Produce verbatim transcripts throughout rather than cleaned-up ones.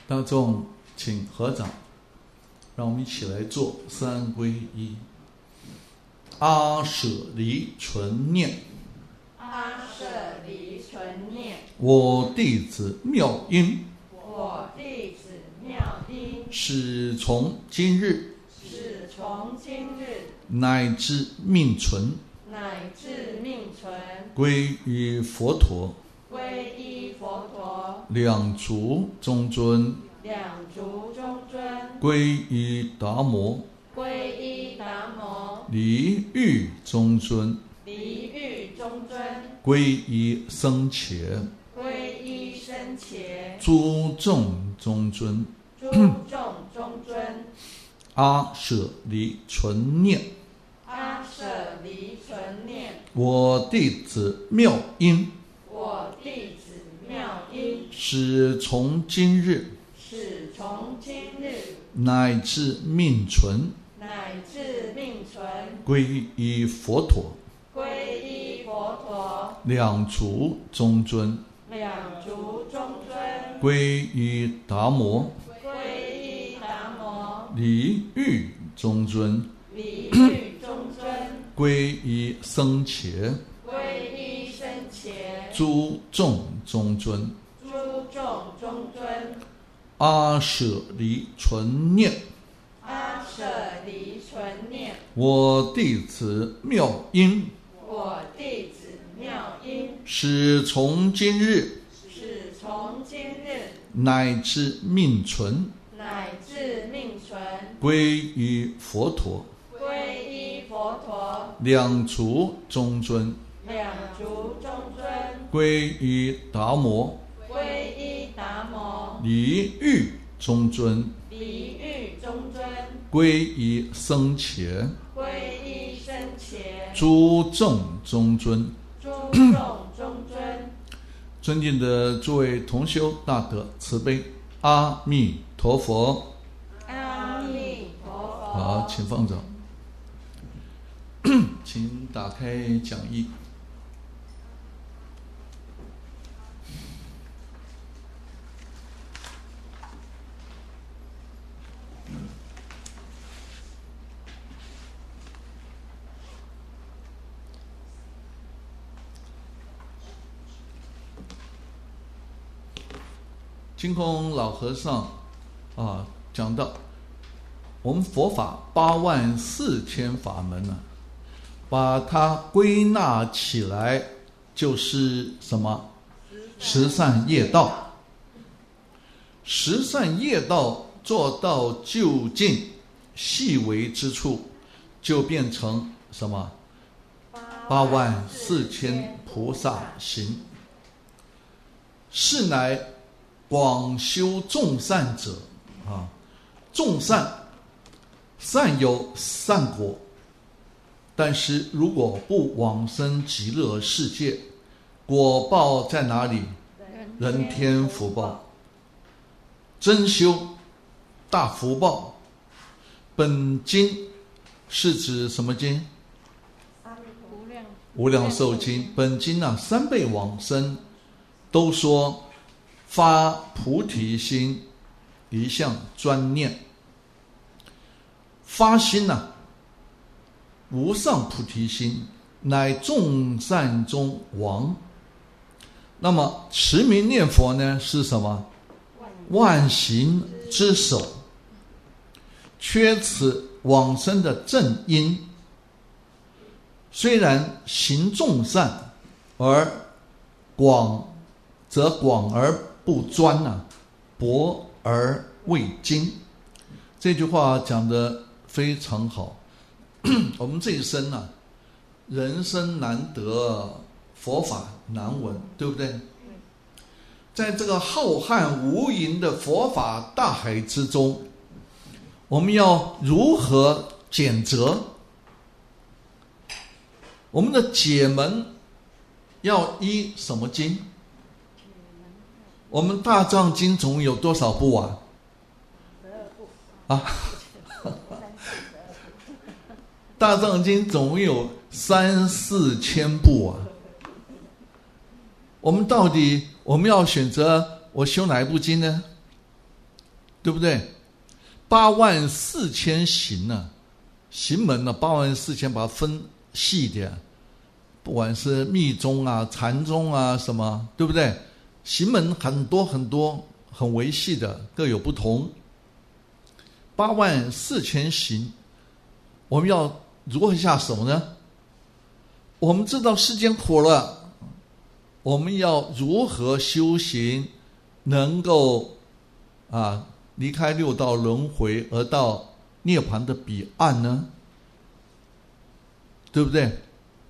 大众请合掌，让我们一起来做三皈依。阿舍离存念， 阿舍离存念， 我弟子妙音， 我弟子妙音， 始从今日， 始从今日， 乃至命存， 乃至命存， 归于佛陀， 皈依佛陀， 两足中尊， 两足中尊， 归于达摩， 皈依达摩， 离欲中尊， 离欲中尊， 归于僧伽， 皈依僧伽， 诸众中尊， 诸众中尊， 阿舍离存念， 阿舍离存念， 我弟子妙音， 我弟子妙音， 始从今日， 始从今日， 乃至命存， 乃至命存， 归于佛陀， 皈依佛陀， 两足中尊， 两足中尊， 归于达摩， 皈依达摩， 离欲中尊， 离欲中尊， 归于僧伽， 皈依僧伽， 诸众中尊， 诸众中尊， 阿舍离存念， 阿舍离存念， 我弟子妙音， 我弟子妙音， 始从今日， 始从今日， 乃至命存， 乃至命存， 归于佛陀， 皈依佛陀， 两足中尊， 两足中尊， 归于达摩， 皈依达摩， 离欲中尊， 离欲中尊， 归于僧伽， 皈依僧伽， 诸众中尊。 诸众中尊。 尊敬的诸位同修大德慈悲，阿弥陀佛。 阿弥陀佛。 好，请放掌。请打开讲义。净空老和尚啊讲到，我们佛法八万四千法门呢、啊，把它归纳起来就是什么？十善业道。十善业道做到究竟细微之处，就变成什么？八万四千菩萨行。是乃广修众善者啊，众善善有善果，但是如果不往生极乐世界，果报在哪里？人天福报。真修大福报。本经是指什么经？无量寿经。本经啊，三辈往生都说发菩提心，一向专念。发心呐、啊，无上菩提心，乃众善中王。那么持名念佛呢，是什么？万行之首。缺此往生的正因。虽然行众善，而广则广而不专啊，博而未精。这句话讲得非常好。我们这一生啊，人生难得，佛法难闻，对不对？在这个浩瀚无垠的佛法大海之中，我们要如何拣择？我们的解门要依什么经？我们大藏经总有多少部啊？啊，大藏经总有三四千部啊。我们到底我们要选择我修哪一部经呢？ 对不对？八万四千行呢、啊，行门呢、啊，八万四千把它分细一点，不管是密宗啊、禅宗啊什么，对不对？行门很多很多，很维系的，各有不同。八万四千行，我们要如何下手呢？我们知道世间苦了，我们要如何修行，能够啊离开六道轮回，而到涅槃的彼岸呢？对不对？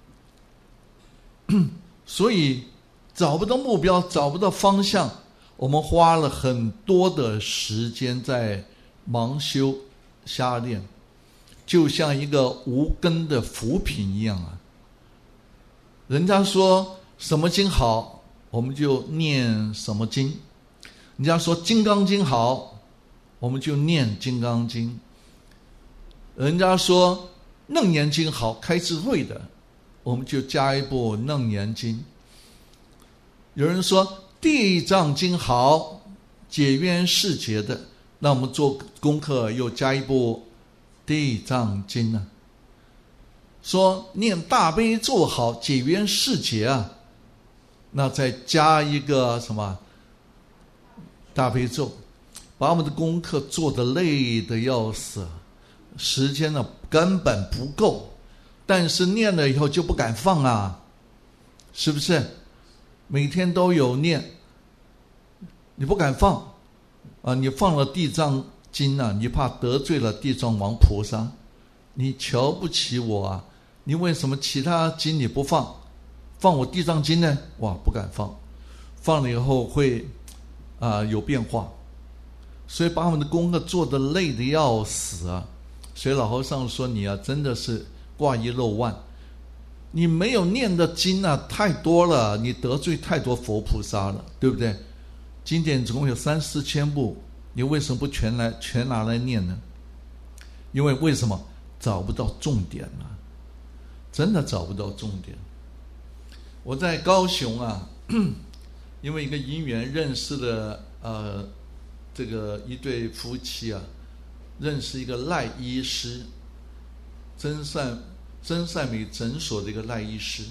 所以找不到目标，找不到方向，我们花了很多的时间在盲修瞎练，就像一个无根的浮萍一样啊。人家说什么经好，我们就念什么经；人家说金刚经好，我们就念金刚经；人家说楞严经好，开智慧的，我们就加一部楞严经。有人说地藏经好，解冤释结的，那我们做功课又加一部地藏经啊。说念大悲咒好，解冤释结啊，那再加一个什么大悲咒，把我们的功课做得累得要死，时间呢根本不够，但是念了以后就不敢放啊，是不是？每天都有念，你不敢放啊！你放了地藏经啊，你怕得罪了地藏王菩萨，你瞧不起我啊！你为什么其他经你不放，放我地藏经呢？哇，不敢放，放了以后会啊有变化，所以把我们的功课做得累得要死啊！所以老和尚说你啊，真的是挂一漏万。你没有念的经啊太多了，你得罪太多佛菩萨了，对不对？经典总共有三四千部，你为什么不全来全拿来念呢？因为为什么找不到重点啊？真的找不到重点。我在高雄啊，因为一个因缘认识了呃这个一对夫妻啊，认识一个赖医师，真善真善美诊所的一个赖医师。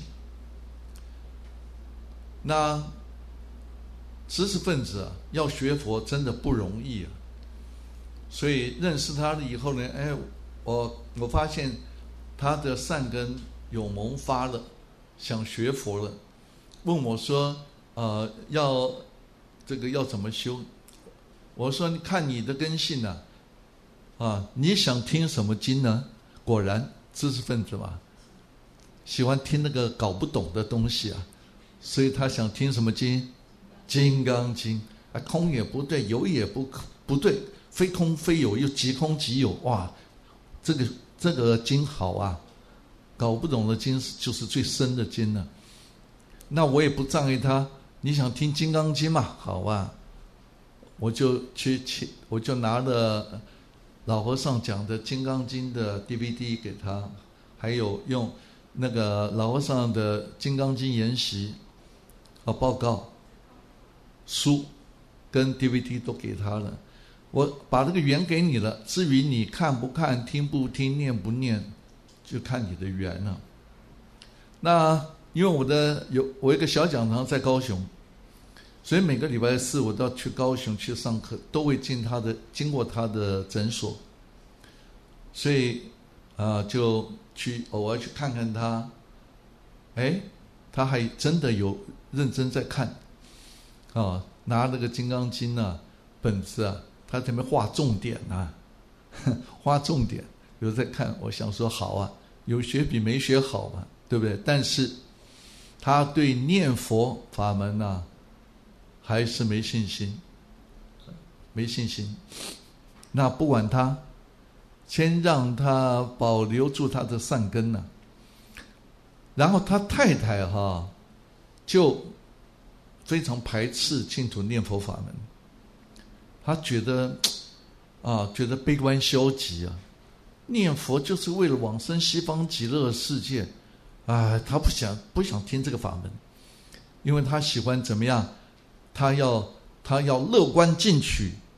那知识分子啊，要学佛真的不容易啊。所以认识他了以后呢，哎，我我发现他的善根有萌发了，想学佛了，问我说，呃，要这个要怎么修？我说，你看你的根性啊，啊，你想听什么经呢？果然知识分子嘛，喜欢听那个搞不懂的东西啊，所以他想听什么经？金刚经啊，空也不对，有也不不对，非空非有，又即空即有，哇，这个这个经好啊，搞不懂的经就是最深的经了。那我也不障碍他，你想听金刚经嘛？好啊，我就去去，我就拿了老和尚讲的金刚经的 D V D 给他，还有用那个老和尚的金刚经研习啊报告书跟 D V D 都给他了。我把这个缘给你了，至于你看不看、听不听、念不念，就看你的缘了。那因为我的有我一个小讲堂在高雄，所以每个礼拜四我都要去高雄去上课，都会进他的经过他的诊所，所以啊、呃、就去偶尔去看看他。哎，他还真的有认真在看啊，拿那个金刚经啊本子啊，他在那边画重点啊，画重点有在看。我想说好啊，有学比没学好嘛，对不对？但是他对念佛法门啊还是没信心，没信心。那不管他，先让他保留住他的善根啊。然后他太太哈、啊、就非常排斥净土念佛法门，他觉得啊觉得悲观消极啊，念佛就是为了往生西方极乐世界啊，他不想不想听这个法门，因为他喜欢怎么样？他要他要乐观进取，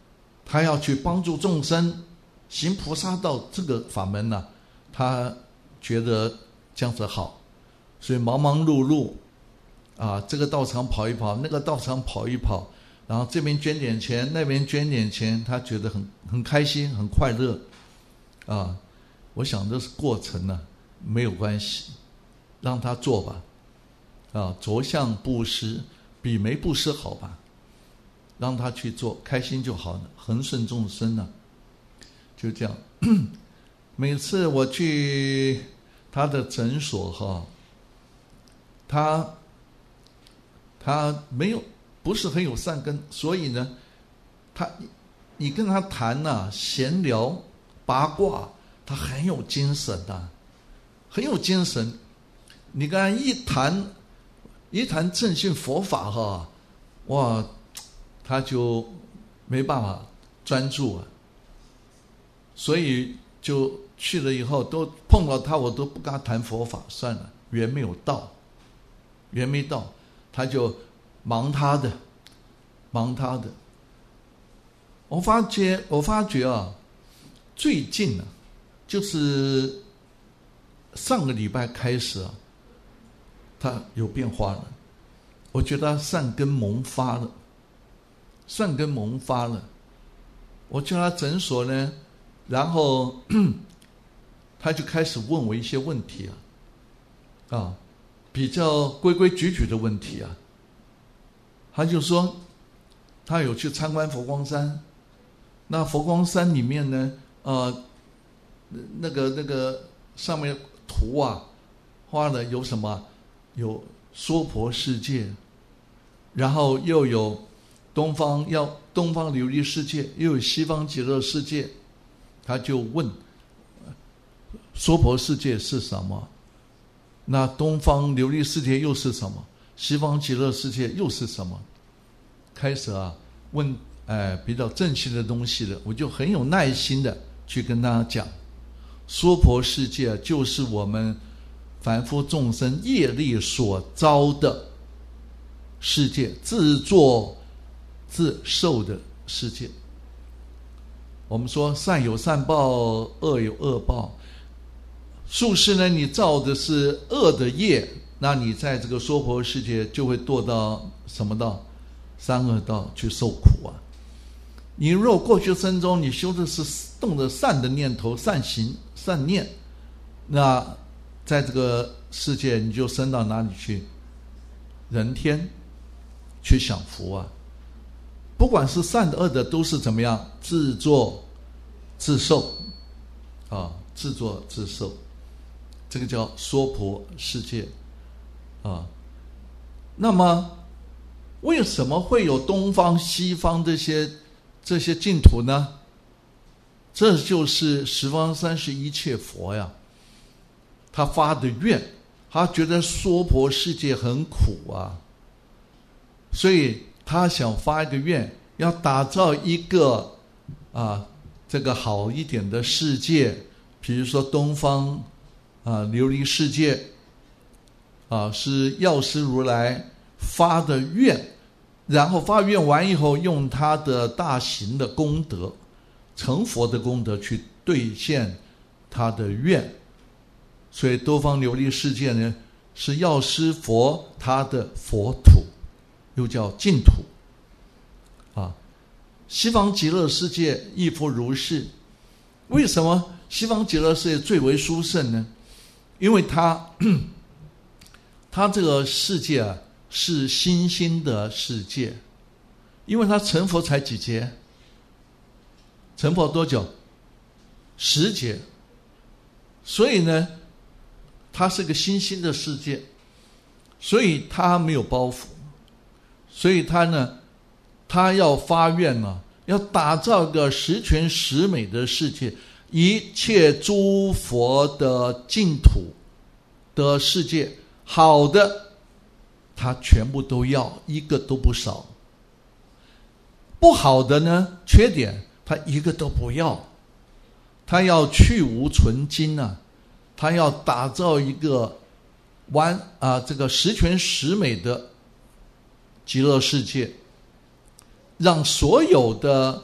他要去帮助众生行菩萨道，这个法门呢、啊，他觉得这样子好，所以忙忙碌碌啊，这个道场跑一跑，那个道场跑一跑，然后这边捐点钱，那边捐点钱，他觉得很很开心，很快乐啊。我想这是过程呢、啊，没有关系，让他做吧。啊，着相布施比没布施好吧？让他去做，开心就好了，恒顺众生呢、啊，就这样。每次我去他的诊所哈，他他没有不是很有善根，所以呢，他你跟他谈呐、啊，闲聊八卦，他很有精神的、啊，很有精神。你跟他一谈一谈正信佛法哈，哇，他就没办法专注啊，所以就去了以后都碰到他，我都不跟他谈佛法，算了，缘没有到，缘没到，他就忙他的，忙他的。我发觉，我发觉啊，最近啊，就是上个礼拜开始啊，他有变化了。我觉得他善根萌发了，善根萌发了。我去他诊所呢，然后他就开始问我一些问题啊，啊，比较规规矩矩的问题啊。他就说，他有去参观佛光山，那佛光山里面呢，呃，那个那个上面图啊，画了有什么？有娑婆世界，然后又有东方要东方琉璃世界，又有西方极乐世界。他就问，娑婆世界是什么？那东方琉璃世界又是什么？西方极乐世界又是什么？开始啊问，哎，比较正确的东西了，我就很有耐心的去跟他讲，娑婆世界就是我们凡夫众生业力所遭的世界，自作自受的世界。我们说善有善报，恶有恶报。术士呢，你造的是恶的业，那你在这个娑婆世界就会堕到什么道？三恶道去受苦啊。你若过去生中你修的是动的善的念头、善行、善念，那在这个世界你就升到哪里去？人天去享福啊。不管是善的恶的，都是怎么样？自作自受啊，自作自受，这个叫娑婆世界啊。那么为什么会有东方西方这些这些净土呢？这就是十方三世一切佛呀，他发的愿，他觉得娑婆世界很苦啊，所以他想发一个愿，要打造一个啊这个好一点的世界，比如说东方啊琉璃世界啊，是药师如来发的愿，然后发愿完以后，用他的大行的功德，成佛的功德去兑现他的愿。所以东方琉璃世界呢，是药师佛他的佛土，又叫净土啊。西方极乐世界亦复如是。为什么西方极乐世界最为殊胜呢？因为它它这个世界啊是新兴的世界，因为它成佛才几劫？成佛多久？十劫。所以呢，它是个新兴的世界，所以它没有包袱，所以它呢，它要发愿呢、啊，要打造一个十全十美的世界，一切诸佛的净土的世界，好的他全部都要，一个都不少。不好的呢，缺点他一个都不要。他要去无存精啊，他要打造一个完啊这个十全十美的极乐世界，让所有的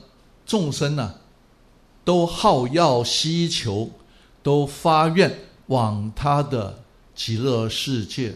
众生呢、啊，都好要希求，都发愿往他的极乐世界，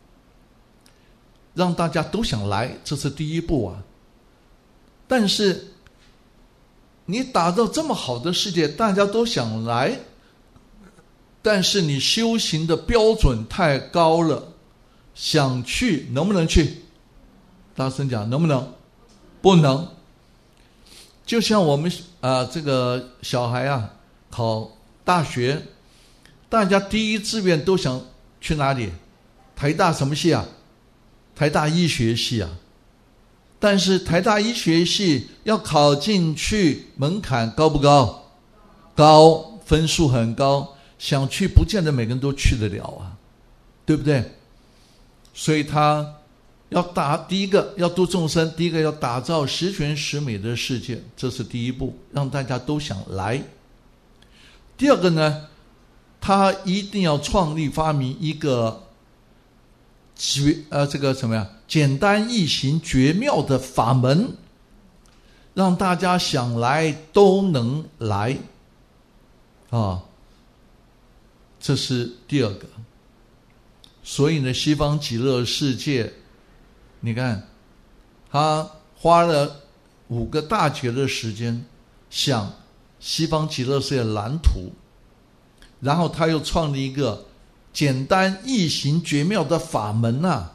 让大家都想来，这是第一步啊。但是你打造这么好的世界，大家都想来，但是你修行的标准太高了，想去能不能去？大声讲，能不能？不能。就像我们啊、呃，这个小孩啊，考大学，大家第一志愿都想去哪里？台大什么系啊？台大医学系啊。但是台大医学系要考进去，门槛高不高？高，分数很高，想去不见得每个人都去得了啊，对不对？所以他要打第一个要度众生，第一个要打造十全十美的世界，这是第一步，让大家都想来。第二个呢，他一定要创立发明一个绝呃这个什么呀，简单易行绝妙的法门，让大家想来都能来啊，这是第二个。所以呢，西方极乐世界，你看他花了五个大劫的时间想西方极乐世界的蓝图，然后他又创立一个简单易行绝妙的法门啊，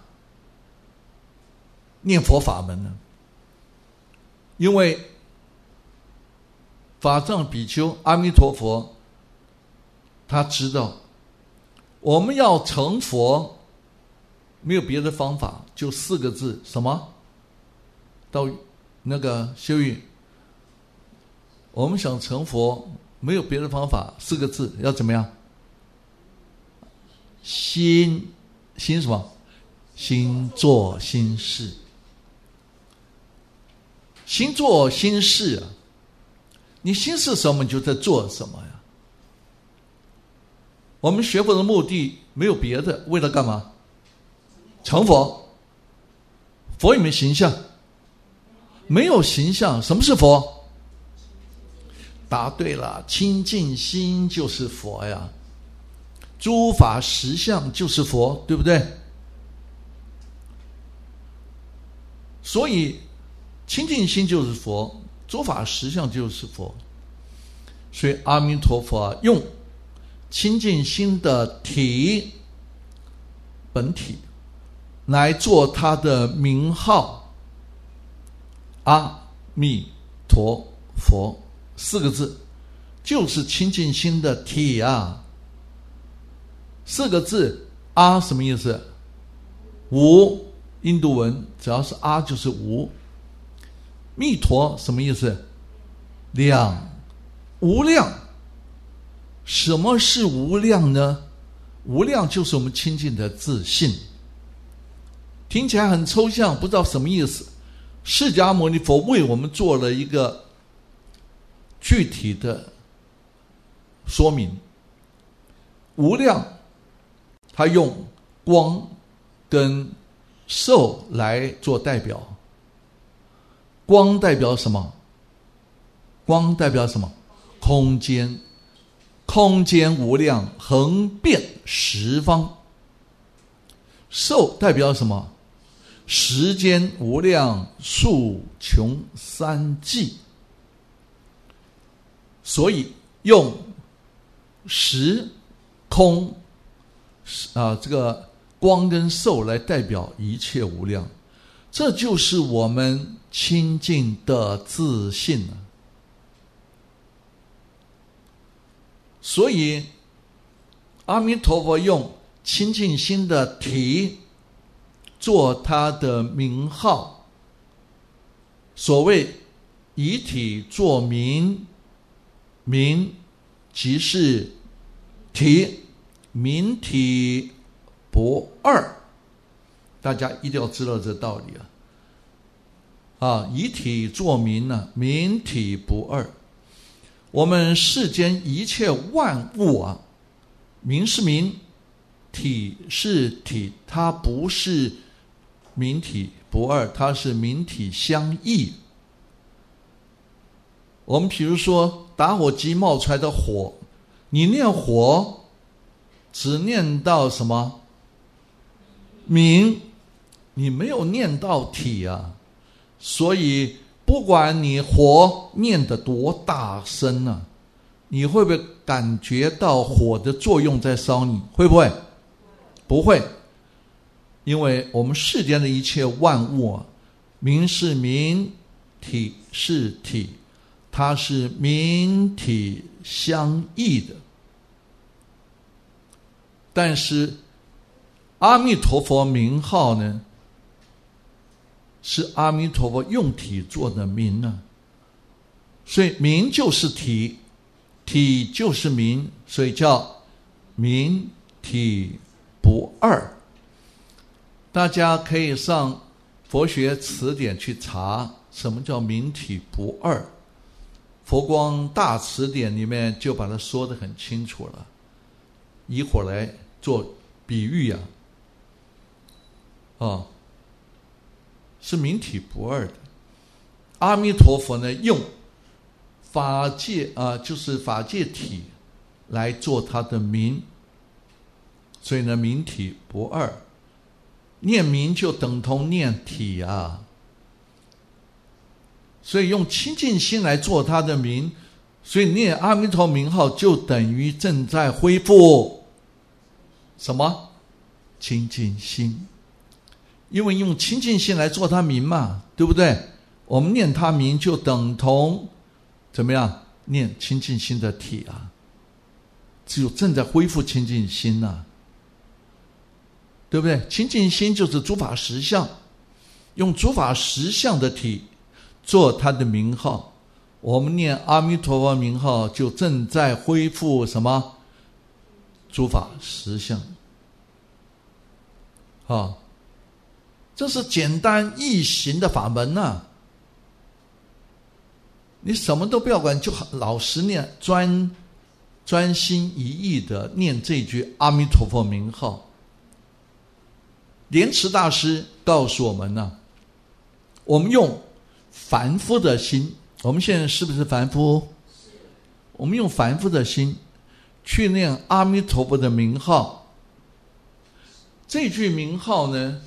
念佛法门呢。因为法藏比丘阿弥陀佛他知道我们要成佛没有别的方法，就四个字，什么？到那个修语，我们想成佛没有别的方法，四个字，要怎么样？心，心什么？心做心事。心做心事啊，你心是什么，你就在做什么呀。我们学佛的目的没有别的，为了干嘛？成佛。佛有没有形象？没有形象。什么是佛？答对了，清净心就是佛呀，诸法实相就是佛，对不对？所以清净心就是佛，诸法实相就是佛。所以阿弥陀佛啊，用清净心的体本体来做他的名号，阿弥陀佛四个字，就是清净心的体啊。四个字，阿什么意思？无，印度文只要是阿就是无。弥陀什么意思？量，无量。什么是无量呢？无量就是我们清净的自信。听起来很抽象，不知道什么意思。释迦牟尼佛为我们做了一个具体的说明。无量他用光跟受来做代表。光代表什么？光代表什么？空间。空间无量，横遍十方。寿代表什么？时间无量，数穷三际。所以用时空啊，这个光跟寿来代表一切无量，这就是我们清净的自信啊。所以阿弥陀佛用清净心的体做他的名号，所谓以体作名，名即是体，名体不二，大家一定要知道这道理啊！啊，以体作名呢、啊，名体不二。我们世间一切万物啊，名是名，体是体，它不是名体不二，它是名体相异。 我们比如说打火机冒出来的火，你念火只念到什么明，你没有念到体啊。所以不管你火念得多大声啊，你会不会感觉到火的作用在烧你？会不会？不会。因为我们世间的一切万物啊，明是明，体是体，它是明体相异的。但是阿弥陀佛名号呢，是阿弥陀佛用体做的名啊，所以名就是体，体就是名，所以叫明体不二。大家可以上佛学词典去查什么叫明体不二，佛光大词典里面就把它说得很清楚了，一会儿来做比喻啊，哦，是明体不二的。阿弥陀佛呢，用法界啊、呃，就是法界体来做他的名，所以呢，明体不二。念名就等同念体啊，所以用清净心来做他的名，所以念阿弥陀名号就等于正在恢复什么？清净心。因为用清净心来做他名嘛，对不对？我们念他名就等同怎么样？念清净心的体啊，只有正在恢复清净心啊，对不对？清净心就是诸法实相，用诸法实相的体做他的名号，我们念阿弥陀佛名号就正在恢复什么？诸法实相啊，这是简单易行的法门啊，你什么都不要管，就老实念，专专心一意的念这句阿弥陀佛名号。莲池大师告诉我们呢、啊，我们用凡夫的心，我们现在是不是凡夫？我们用凡夫的心去念阿弥陀佛的名号，这句名号呢，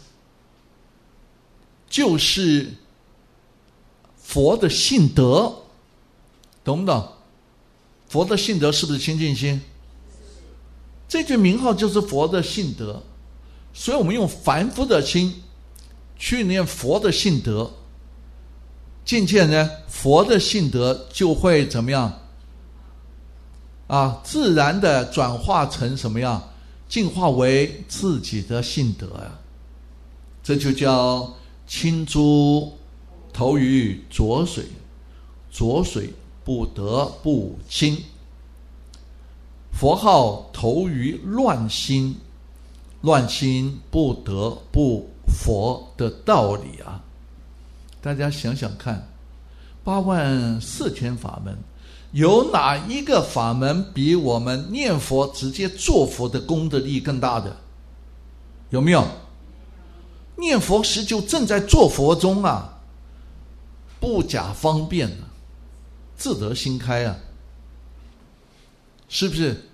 就是佛的性德，懂不懂？佛的性德是不是清净心？这句名号就是佛的性德。所以我们用凡夫的心去念佛的性德，渐渐呢，佛的性德就会怎么样啊？自然的转化成什么样？进化为自己的性德呀、啊。这就叫清珠投于浊水，浊水不得不清。佛号投于乱心，乱心不得不佛的道理啊！大家想想看，八万四千法门，有哪一个法门比我们念佛直接做佛的功德力更大的？有没有？念佛时就正在做佛中啊，不假方便啊，自得心开啊，是不是？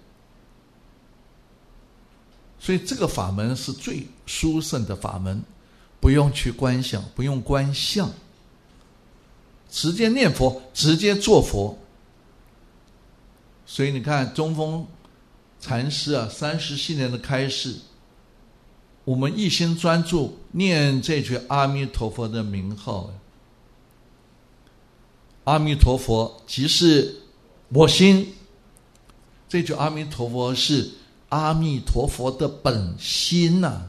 所以这个法门是最殊胜的法门，不用去观想，不用观相，直接念佛，直接做佛。所以你看中峰禅师啊，三十七年的开示，我们一心专注念这句阿弥陀佛的名号，阿弥陀佛即是我心，这句阿弥陀佛是阿弥陀佛的本心啊。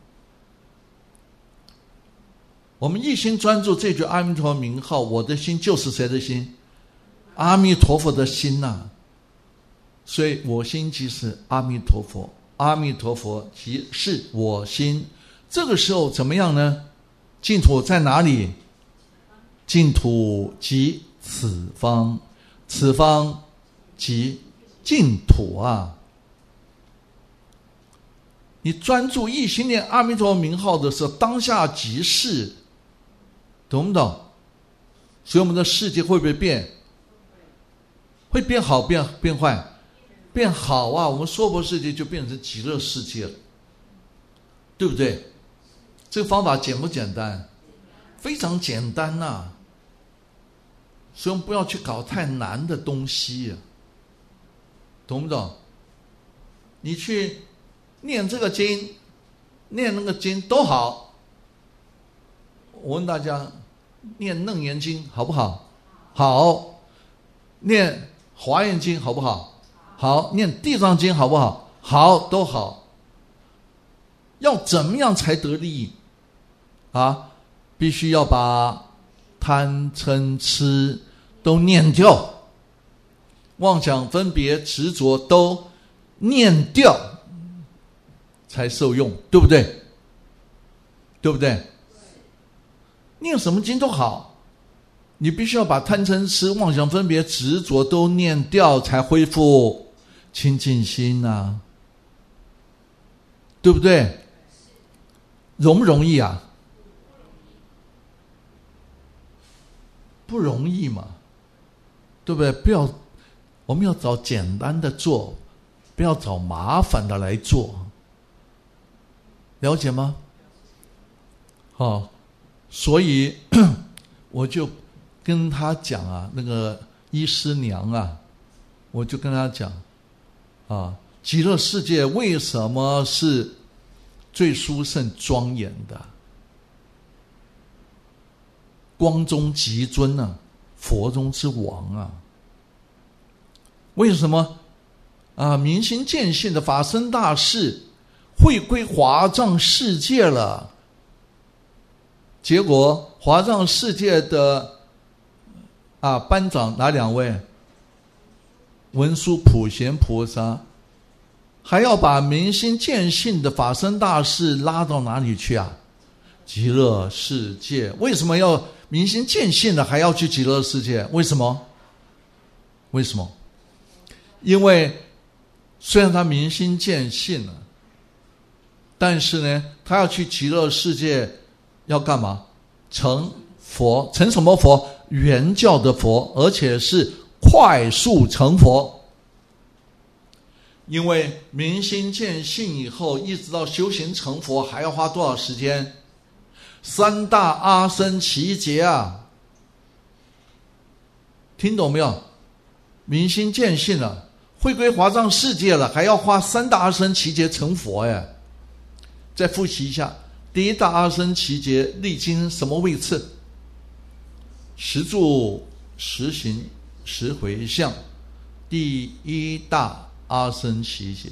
我们一心专注这句阿弥陀佛名号，我的心就是谁的心？阿弥陀佛的心啊。所以我心即是阿弥陀佛，阿弥陀佛即是我心。这个时候怎么样呢？净土在哪里？净土即此方，此方即净土啊。你专注一心念阿弥陀佛名号的时候，当下即是，懂不懂？所以我们的世界会不会变？ 会变好变变坏？变好啊，我们娑婆世界就变成极乐世界了，对不对？这个方法简不简单？非常简单呐、啊，所以我们不要去搞太难的东西、啊，懂不懂？你去念这个经，念那个经都好。我问大家，念楞严经好不好？好。念华严经好不好？好。念地藏经好不好？好，都好。要怎么样才得利益啊？必须要把贪嗔痴都念掉，妄想分别执着都念掉，才受用，对不对？对不对？念什么经都好，你必须要把贪嗔痴妄想分别执着都念掉，才恢复清净心啊，对不对？容不容易啊？不容易嘛，对不对？不要，我们要找简单的做，不要找麻烦的来做，了解吗？哦，所以我就跟他讲啊，那个医师娘啊，我就跟他讲啊，极乐世界为什么是最殊胜庄严的？光中极尊啊，佛中之王啊！为什么啊？明心见性的法身大士会归华藏世界了，结果华藏世界的啊班长哪两位？文殊普贤菩萨，还要把明心见性的法身大士拉到哪里去啊？极乐世界。为什么要明心见性的还要去极乐世界？为什么？为什么？因为虽然他明心见性了，但是呢，他要去极乐世界要干嘛？成佛。成什么佛？原教的佛，而且是快速成佛。因为明心见性以后，一直到修行成佛，还要花多少时间？三大阿僧祇劫啊！听懂没有？明心见性了，回归华藏世界了，还要花三大阿僧祇劫成佛耶！再复习一下，第一大阿僧祇劫历经什么位次？十住、十行、十回向，第一大阿僧祇劫。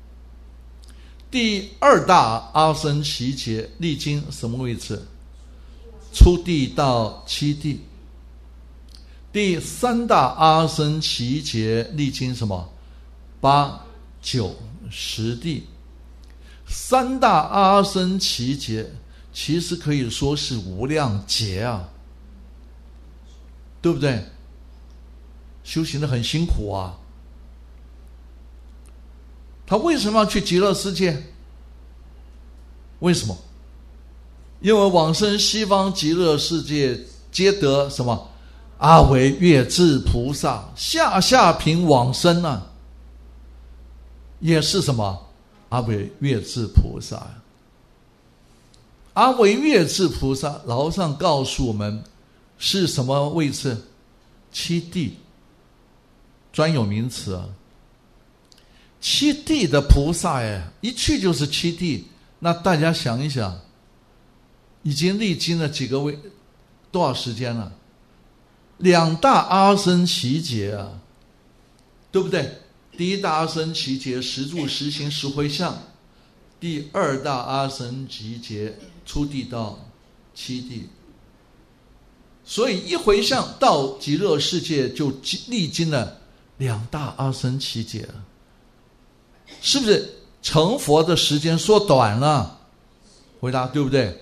第二大阿僧祇劫历经什么位置？初地到七地。第三大阿僧祇劫历经什么？八、九、十地。三大阿僧祇劫其实可以说是无量劫啊，对不对？修行的很辛苦啊。他为什么要去极乐世界？为什么？因为往生西方极乐世界皆得什么？阿惟越致菩萨下下品往生啊，也是什么？阿惟越致菩萨。阿惟越致菩萨，老和尚告诉我们是什么位置？七地，专有名词啊。七地的菩萨哎，一去就是七地。那大家想一想，已经历经了几个位多少时间了？两大阿僧祇劫啊，对不对？第一大阿僧祇劫十住十行十回向，第二大阿僧祇劫初地到七地。所以一回向到极乐世界就历经了两大阿僧祇劫，是不是成佛的时间缩短了？回答对不对？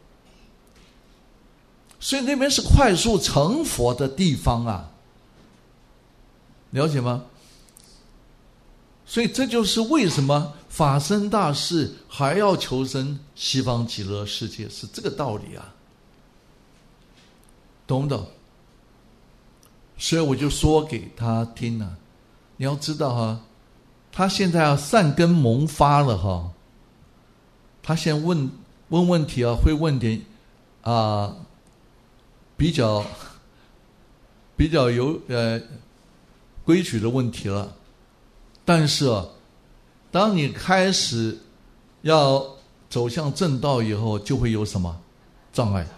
所以那边是快速成佛的地方啊，了解吗？所以这就是为什么法身大士还要求生西方极乐世界，是这个道理啊，懂不懂？ 所以我就说给他听了、啊，你要知道哈、啊，他现在要善根萌发了哈、啊，他现在问问问题啊，会问点啊、呃、比较比较有呃规矩的问题了，但是啊，当你开始要走向正道以后，就会有什么障碍？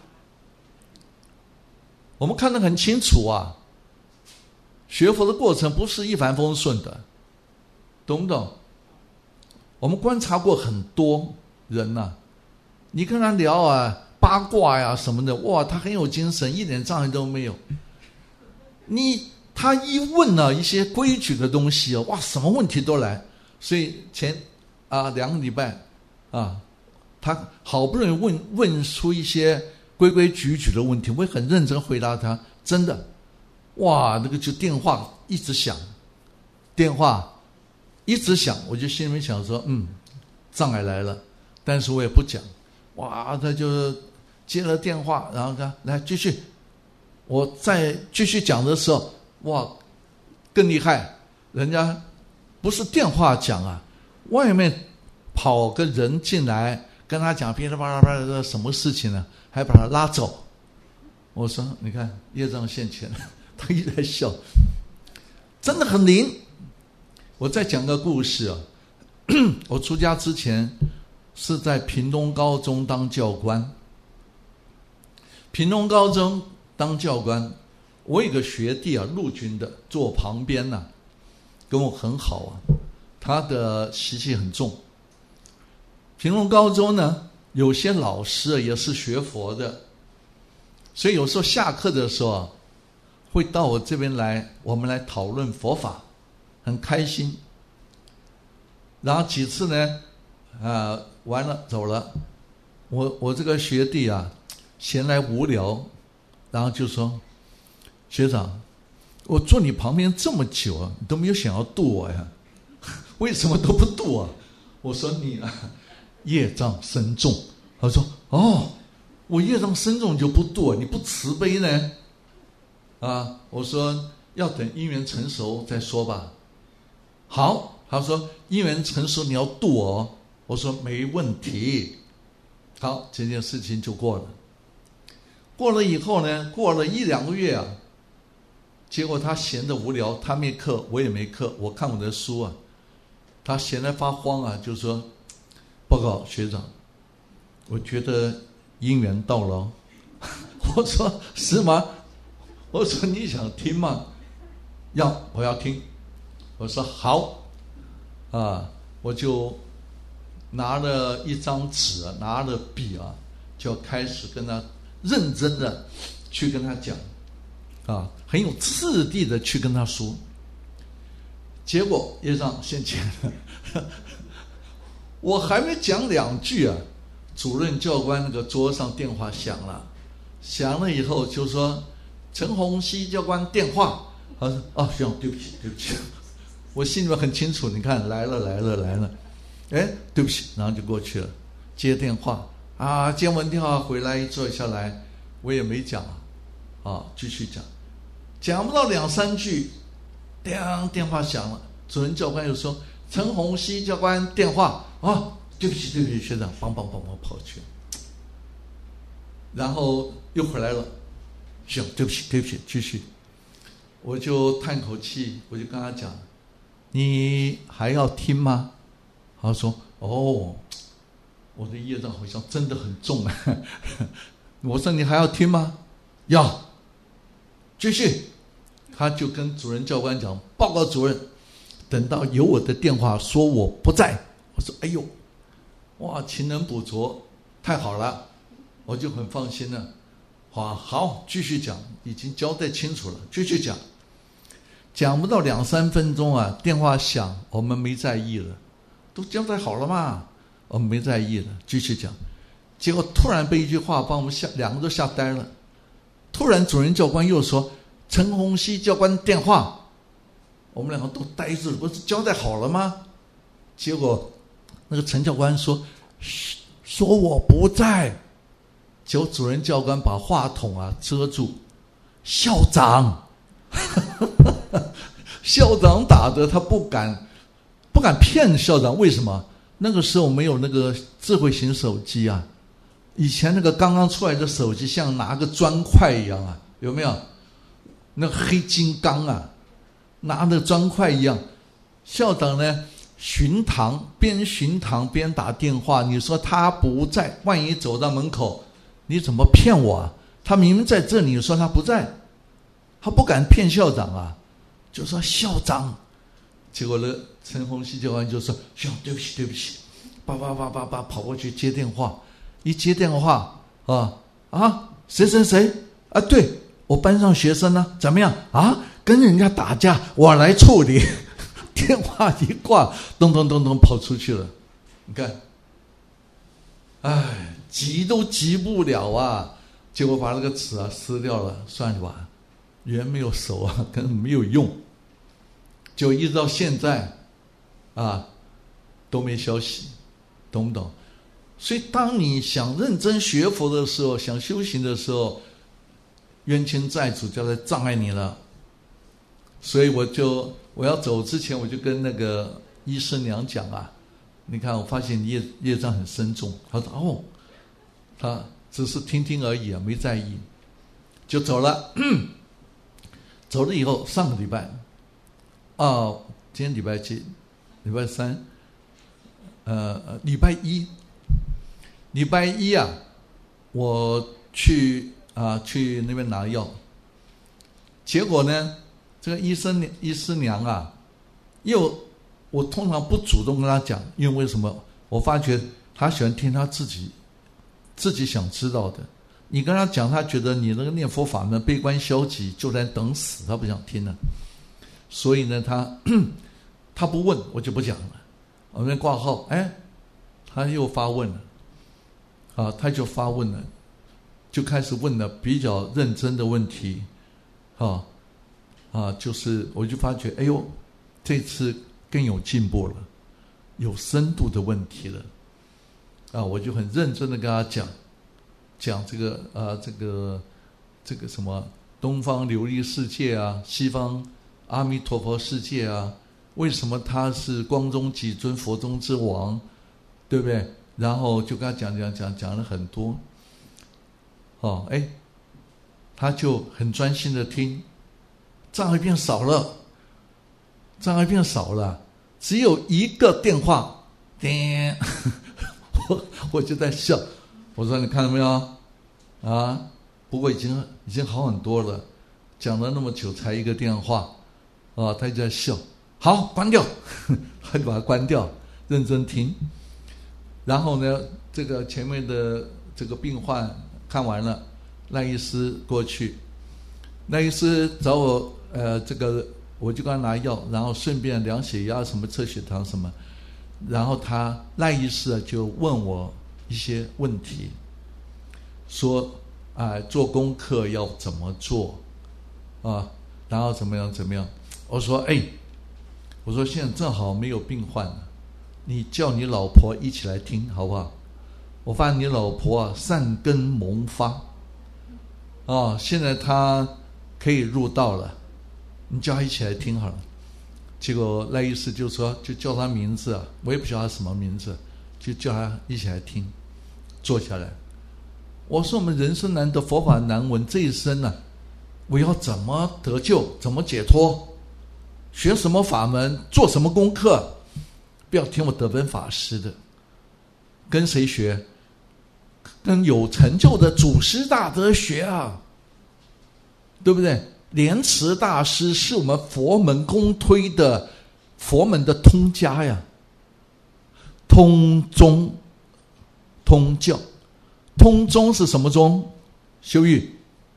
我们看得很清楚啊，学佛的过程不是一帆风顺的，懂不懂？我们观察过很多人呐、啊，你跟他聊啊八卦呀、啊、什么的，哇，他很有精神，一点障碍都没有。你他一问啊一些规矩的东西啊，哇，什么问题都来。所以前啊两个礼拜啊，他好不容易问问出一些规规矩矩的问题，我也很认真回答他，真的，哇，那个就电话一直响，电话一直响，我就心里面想说，嗯，障碍来了，但是我也不讲，哇，他就接了电话，然后他来继续，我再继续讲的时候，哇，更厉害，人家不是电话讲啊，外面跑个人进来跟他讲噼里啪啦啪啦的什么事情呢？还把他拉走。我说你看业障现前，他一直在笑，真的很灵。我再讲个故事啊，我出家之前是在屏东高中当教官，屏东高中当教官，我有个学弟啊，陆军的，坐我旁边呢、啊，跟我很好啊，他的习气很重。屏东高中呢，有些老师也是学佛的，所以有时候下课的时候啊，会到我这边来，我们来讨论佛法，很开心。然后几次呢，啊，完了走了，我我这个学弟啊，闲来无聊，然后就说：“学长，我坐你旁边这么久啊，你都没有想要度我呀？为什么都不度啊？”我说：“你啊，业障深重。”他说：“哦，我业障深重就不度，你不慈悲呢？”啊，我说要等因缘成熟再说吧。好，他说因缘成熟你要度哦。我说没问题。好，这件事情就过了。过了以后呢，过了一两个月啊，结果他闲得无聊，他没课，我也没课，我看我的书啊，他闲得发慌啊，就说：“报告学长，我觉得因缘到了哦。”我说：“是吗？”我说：“你想听吗？”要，我要听。我说：“好。”啊，我就拿了一张纸，拿了笔啊，就开始跟他认真的去跟他讲，啊，很有次第的去跟他说。结果业障现前了，我还没讲两句啊，主任教官那个桌上电话响了，响了以后就说：“陈洪熙教官电话。”他说：“哦，学长，对不起，对不起。”我心里面很清楚，你看来了来了来了，哎，对不起，然后就过去了，接电话啊，接完电话回来一坐下来，我也没讲啊，继续讲，讲不到两三句，叮，电话响了，主任教官又说：“陈洪熙教官电话啊，对不起对不起，学长，梆梆梆梆跑去，然后又回来了，学长，对不起对不起，继续。”我就叹口气，我就跟他讲：“你还要听吗？”他说：“哦，我的业障好像真的很重啊。”我说：“你还要听吗？”要，继续。他就跟主任教官讲：“报告主任，等到有我的电话说我不在。”我说：“哎呦，哇，勤能补拙，太好了！”我就很放心了。好，好，继续讲，已经交代清楚了，继续讲。讲不到两三分钟啊，电话响，我们没在意了，都交代好了嘛，我们没在意了，继续讲。结果突然被一句话把我们吓，两个都吓呆了。突然主任教官又说：“陈洪熙教官电话。”我们两个都呆住了，不是交代好了吗？结果那个陈教官说：“说我不在。”结果主任教官把话筒啊遮住，校长。 校长打的，他不敢不敢骗校长，为什么？那个时候没有那个智慧型手机啊，以前那个刚刚出来的手机像拿个砖块一样啊，有没有？那个黑金刚啊，拿着砖块一样。校长呢巡堂，边巡堂边打电话，你说他不在，万一走到门口，你怎么骗我啊？他明明在这里，你说他不在，他不敢骗校长啊，就说校长。结果呢，陈洪熙教官就说：“校长，对不起，对不起。”叭叭叭叭叭跑过去接电话，一接电话啊啊，谁谁谁啊？对，我班上学生呢，怎么样啊？跟人家打架，我来处理。电话一挂，咚咚咚咚跑出去了。你看，哎，急都急不了啊！结果把那个纸啊撕掉了，算了吧，人没有熟啊，根本没有用。就一直到现在啊都没消息，懂不懂？所以当你想认真学佛的时候，想修行的时候，冤亲债主就在障碍你了。所以我就我要走之前，我就跟那个医师娘讲啊，你看我发现你业业障很深重。他说哦，他只是听听而已啊，没在意，就走了。走了以后，上个礼拜啊，今天礼拜几？礼拜三，呃，礼拜一，礼拜一啊，我去啊去那边拿药，结果呢，这个医生医师娘啊，又我通常不主动跟他讲，因为为什么？我发觉他喜欢听他自己自己想知道的。你跟他讲，他觉得你那个念佛法门悲观消极，就在等死，他不想听了。所以呢，他他不问，我就不讲了。我们挂号，哎，他又发问了，啊，他就发问了，就开始问了比较认真的问题，啊啊，就是我就发觉，哎呦，这次更有进步了，有深度的问题了，啊，我就很认真的跟他讲，讲这个啊，这个这个什么东方琉璃世界啊，西方阿弥陀佛世界啊，为什么他是光中极尊，佛中之王，对不对？然后就跟他讲讲讲讲了很多，哦，哎，他就很专心的听，障碍变少了，障碍变少了，只有一个电话，叮，我我就在笑，我说你看到没有啊？不过已经已经好很多了，讲了那么久才一个电话。啊，他就在笑，好，关掉，他就把它关掉，认真听。然后呢，这个前面的这个病患看完了，赖医师过去，赖医师找我，呃，这个我就给他拿药，然后顺便量血压、什么测血糖什么，然后他赖医师就问我一些问题，说啊、呃，做功课要怎么做啊，然后怎么样怎么样。我说哎，我说现在正好没有病患了，你叫你老婆一起来听好不好？我发现你老婆啊善根萌发，哦，现在她可以入道了，你叫她一起来听好了。结果赖医师就说，就叫她名字啊，我也不知道她什么名字，就叫她一起来听，坐下来。我说我们人生难得，佛法难闻，这一生呢、啊，我要怎么得救，怎么解脱？学什么法门，做什么功课？不要听我德本法师的，跟谁学？跟有成就的祖师大德学啊，对不对？莲池大师是我们佛门公推的佛门的通家呀，通宗、通教。通宗是什么宗？修育。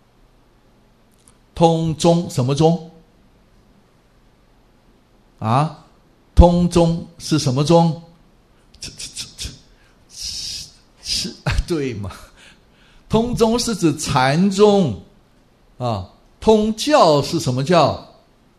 通宗什么宗？啊，通宗是什么宗？这这这这是是啊，对嘛？通宗是指禅宗啊，通教是什么教？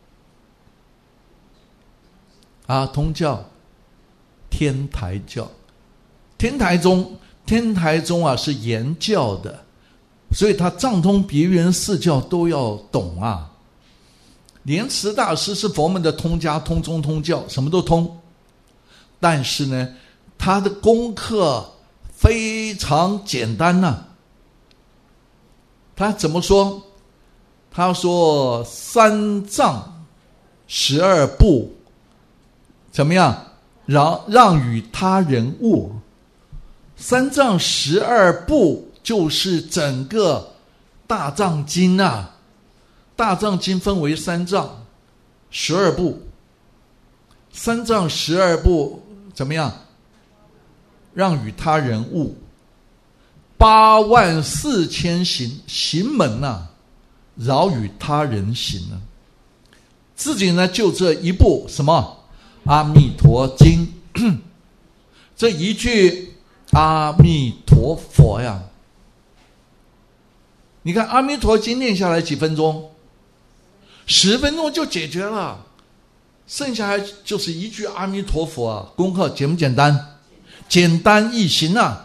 啊，通教，天台教，天台宗，天台宗啊是言教的，所以他藏通别圆四教都要懂啊。 莲池大师是佛门的通家，通宗通教，什么都通。但是呢，他的功课非常简单呐、啊。他怎么说？他说三藏十二部怎么样？让让与他人悟。三藏十二部就是整个大藏经啊。大藏经分为三藏十二部，三藏十二部怎么样？让与他人悟。八万四千行行门啊，饶与他人行啊。自己呢就这一部什么阿弥陀经，这一句阿弥陀佛呀。你看阿弥陀经念下来几分钟？十分钟就解决了，剩下来就是一句阿弥陀佛啊。功课简不简单？简单易行啊。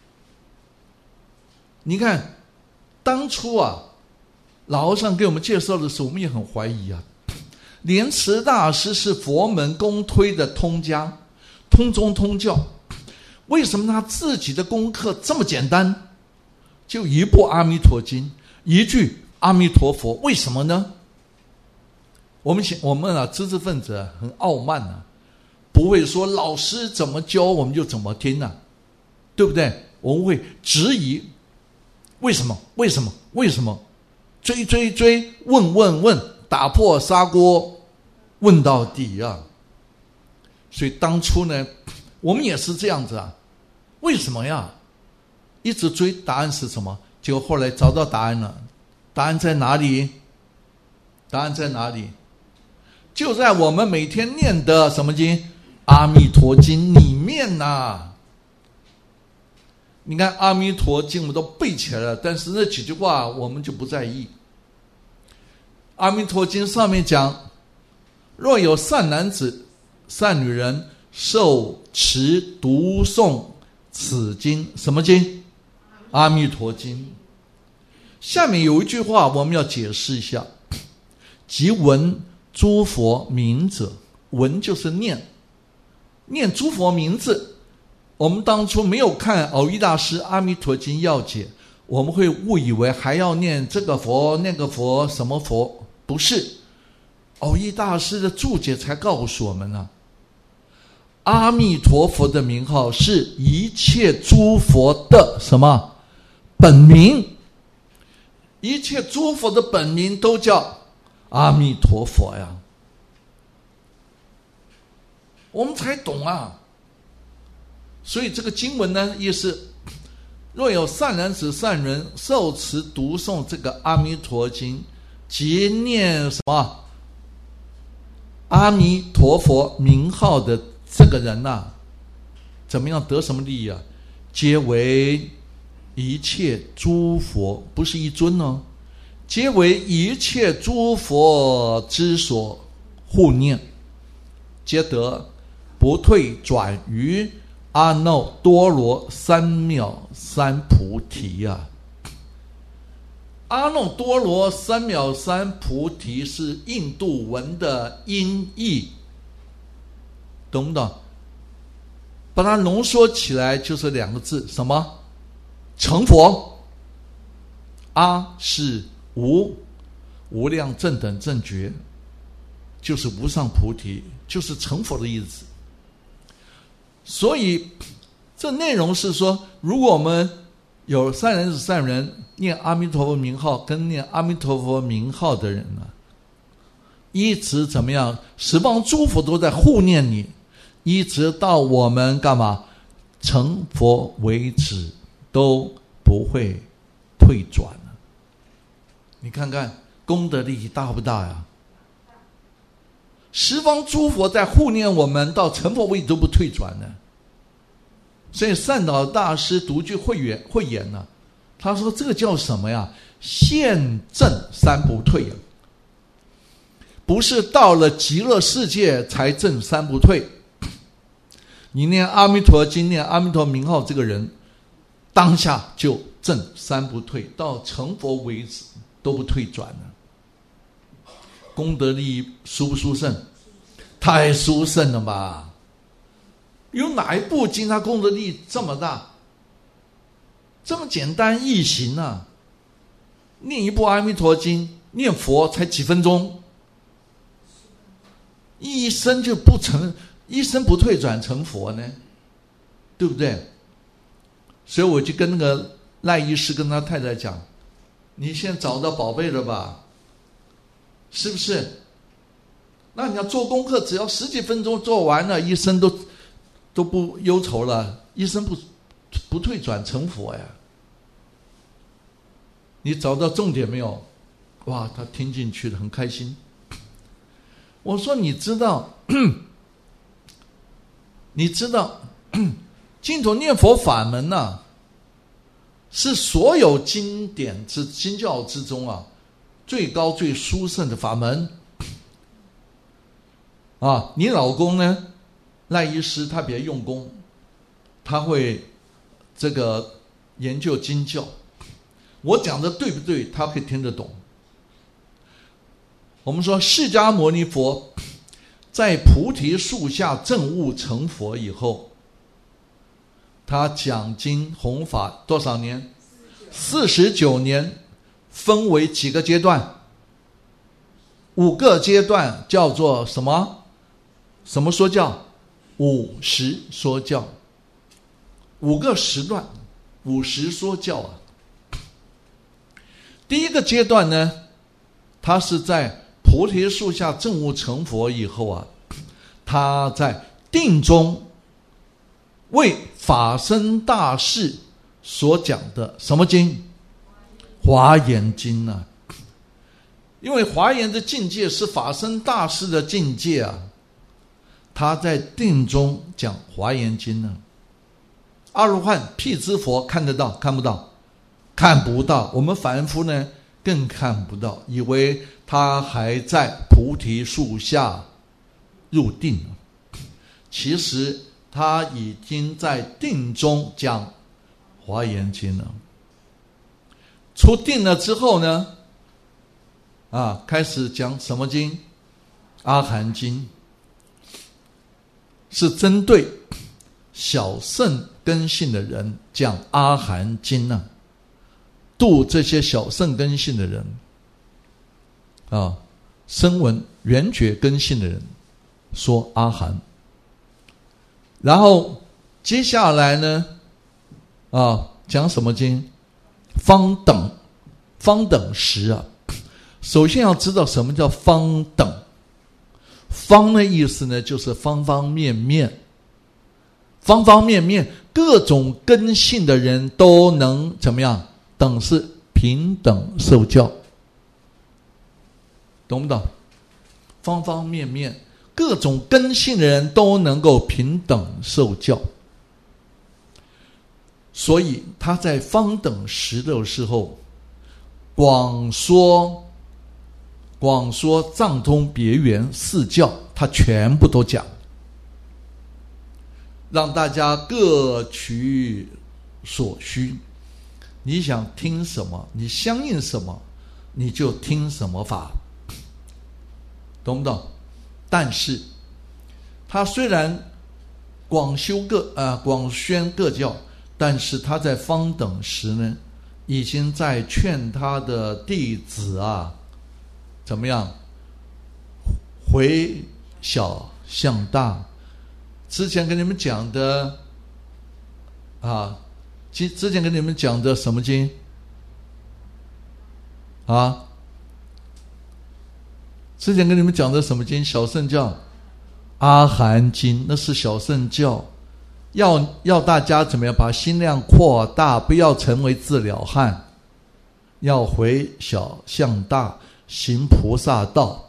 你看当初啊老和尚给我们介绍的时候，我们也很怀疑啊。莲池大师是佛门公推的通家，通宗通教，为什么他自己的功课这么简单？就一部阿弥陀经，一句阿弥陀佛，为什么呢？我们我们啊，知识分子、啊、很傲慢啊，不会说老师怎么教我们就怎么听啊，对不对？我们会质疑，为什么？为什么？为什么？追追追，问问问，打破砂锅问到底啊！所以当初呢，我们也是这样子啊。为什么呀？一直追，答案是什么？结果后来找到答案了，答案在哪里？答案在哪里？就在我们每天念的什么经？阿弥陀经里面呐、啊。你看阿弥陀经我们都背起来了，但是那几句话我们就不在意。阿弥陀经上面讲，若有善男子善女人受持读诵此经，什么经？阿弥陀经。下面有一句话我们要解释一下，即闻诸佛名者。闻就是念，念诸佛名字。我们当初没有看蕅益大师阿弥陀经要解，我们会误以为还要念这个佛那个佛什么佛，不是。蕅益大师的注解才告诉我们啊，阿弥陀佛的名号是一切诸佛的什么本名，一切诸佛的本名都叫阿弥陀佛呀，我们才懂啊。所以这个经文呢，意思若有善男子善人受持读诵这个阿弥陀经，即念什么阿弥陀佛名号的这个人啊，怎么样得什么利益啊？皆为一切诸佛，不是一尊哦，皆为一切诸佛之所护念，皆得不退转于阿耨多罗三藐三菩提啊。阿耨多罗三藐三菩提是印度文的音译，懂不懂？把它浓缩起来就是两个字，什么？成佛。阿是无，无量正等正觉，就是无上菩提，就是成佛的意思。所以这内容是说，如果我们有善男子善人念阿弥陀佛名号跟念阿弥陀佛名号的人呢、啊，一直怎么样？十方诸佛都在护念你，一直到我们干嘛成佛为止，都不会退转了。你看看功德力大不大呀？十方诸佛在护念我们，到成佛为止都不退转呢。所以善导大师独具慧眼慧眼呢、啊，他说这个叫什么呀？现证三不退啊，不是到了极乐世界才证三不退。你念阿弥陀经念阿弥陀名号，这个人当下就证三不退，到成佛为止都不退转了。 功德力殊不殊胜？太殊胜了吧！有哪一部经它功德力这么大？这么简单易行啊！念一部阿弥陀经，念佛才几分钟，一生就不成，一生不退转成佛呢，对不对？所以我就跟那个赖医师跟他太太讲，你现在找到宝贝了吧？是不是？那你要做功课，只要十几分钟做完了，一生都都不忧愁了，一生不不退转成佛呀。你找到重点没有？哇，他听进去了，很开心。我说你知道，你知道净土念佛法门啊，是所有经典之经教之中啊最高最殊胜的法门啊！你老公呢，赖医师他比较用功，他会这个研究经教，我讲的对不对？他可以听得懂。我们说释迦牟尼佛在菩提树下证悟成佛以后，他讲经弘法多少年？四十九年，分为几个阶段？五个阶段，叫做什么？什么说教？五十说教。五个时段，五十说教啊。第一个阶段呢，他是在菩提树下证悟成佛以后啊，他在定中为法身大士所讲的什么经？华严经啊。因为华严的境界是法身大士的境界啊，他在定中讲华严经呢。阿罗汉辟支佛看得到看不到？看不到。我们凡夫呢更看不到，以为他还在菩提树下入定，其实他已经在定中讲华严经了。出定了之后呢，啊，开始讲什么经？阿含经，是针对小圣根性的人讲阿含经啊，度这些小圣根性的人啊，声闻缘觉根性的人说阿含。然后接下来呢，啊，讲什么经？方等，方等识啊。首先要知道什么叫方等。方的意思呢，就是方方面面，方方面面，各种根性的人都能怎么样？等是平等受教，懂不懂？方方面面，各种根性的人都能够平等受教。所以他在方等识的时候，广说广说藏通别圆四教，他全部都讲，让大家各取所需。你想听什么，你相应什么，你就听什么法，懂不懂？但是他虽然广修各啊、呃、广宣各教，但是他在方等时呢，已经在劝他的弟子啊，怎么样？回小向大。之前跟你们讲的啊，之之前跟你们讲的什么经啊？之前跟你们讲的什么经？小圣教阿含经，那是小圣教，要要大家怎么样把心量扩大，不要成为自了汉，要回小向大，行菩萨道，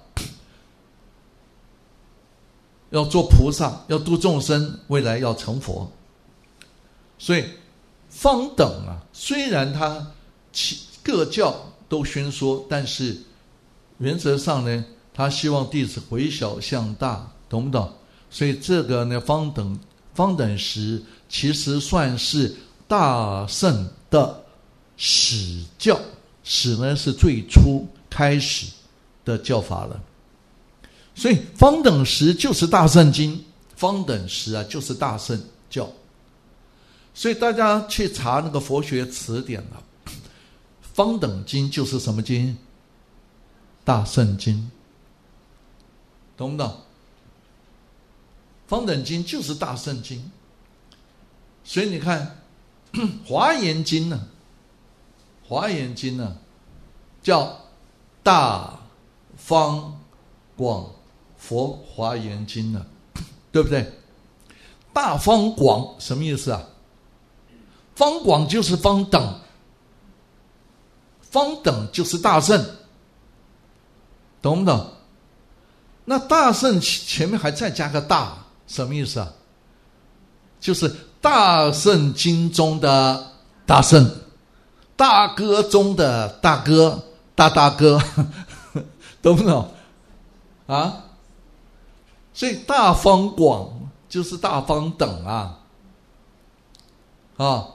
要做菩萨，要度众生，未来要成佛。所以方等啊，虽然他各教都宣说，但是原则上呢，他希望弟子回小向大，懂不懂？所以这个呢，方等方等识其实算是大圣的始教，始呢是最初开始的教法了。 所以方等十就是大圣经，方等十啊就是大圣教。所以大家去查那个佛学词典啊，方等经就是什么经？大圣经，懂不懂？方等经就是大圣经。所以你看华严经呢，华严经呢叫大方广佛华严经呢，对不对？大方广什么意思啊？方广就是方等，方等就是大圣，懂不懂？那大圣前面还再加个大，什么意思啊？就是大圣经中的大圣，大哥中的大哥，大大哥，懂不懂啊？所以大方广就是大方等啊啊！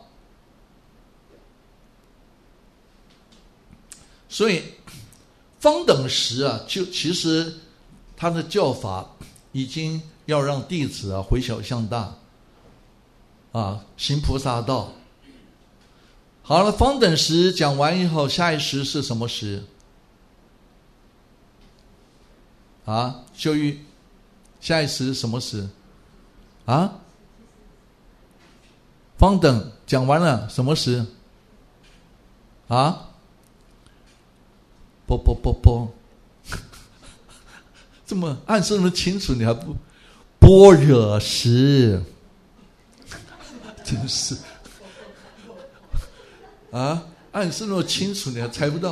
所以方等十啊，就其实他的教法已经要让弟子啊回小向大啊，行菩萨道。好了，方等十讲完以后，下一时是什么时啊？秀玉，下一时什么时啊？方等讲完了，什么时啊？啵啵啵啵，这么暗示那么清楚，你还不般若时？真是啊，暗示那么清楚，你还猜不到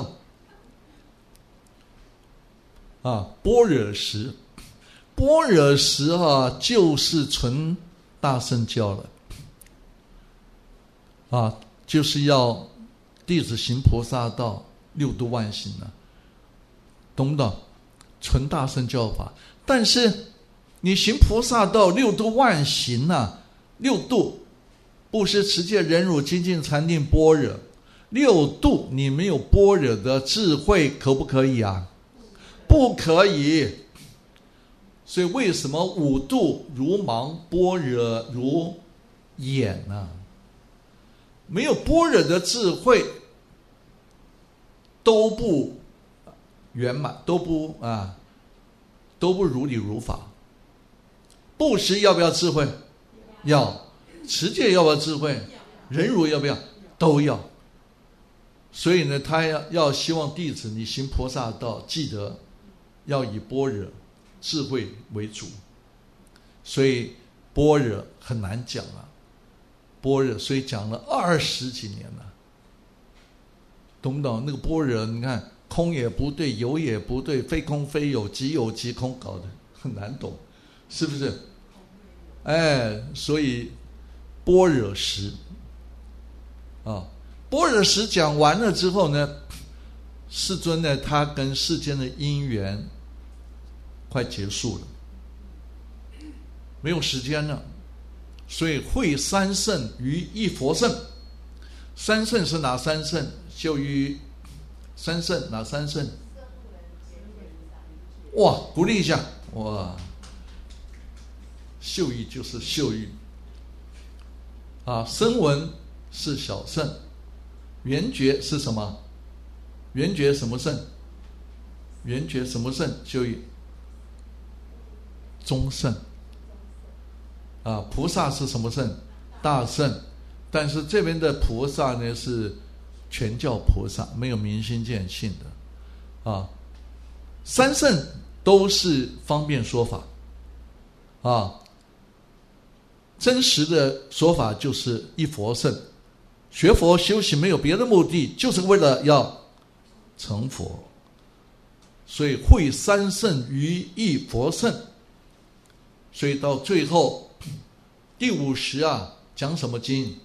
啊？般若时，般若时啊，就是纯大乘教了啊，就是要弟子行菩萨道，六度万行啊，懂不懂？纯大乘教法。但是你行菩萨道，六度万行啊，六度布施持戒忍辱精进禅定般若，六度你没有般若的智慧可不可以啊？不可以。所以为什么五度如盲，般若如眼呢、啊？没有般若的智慧都不圆满，都不啊，都不如理如法。布施要不要智慧？要。持戒要不要智慧？忍辱要不要？都要。所以呢，他要要希望弟子你行菩萨道，记得要以般若智慧为主。所以般若很难讲啊，般若所以讲了二十几年了，懂不懂？那个般若，你看空也不对，有也不对，非空非有，即有即空，搞得很难懂，是不是？哎，所以般若时啊，般若时讲完了之后呢，世尊呢，他跟世间的因缘快结束了，没有时间了，所以会三圣于一佛圣。三圣是哪三圣？就于三圣哪三圣？哇，鼓励一下！哇，秀玉就是秀玉啊，声闻是小圣，缘觉是什么？缘觉什么圣？缘觉什么圣？秀玉中圣啊，菩萨是什么圣？大圣。但是这边的菩萨呢是全教菩萨，没有明心见性的啊。三圣都是方便说法啊，真实的说法就是一佛圣。学佛修行没有别的目的，就是为了要成佛。所以会三圣于一佛圣。所以到最后第五十啊，讲什么经？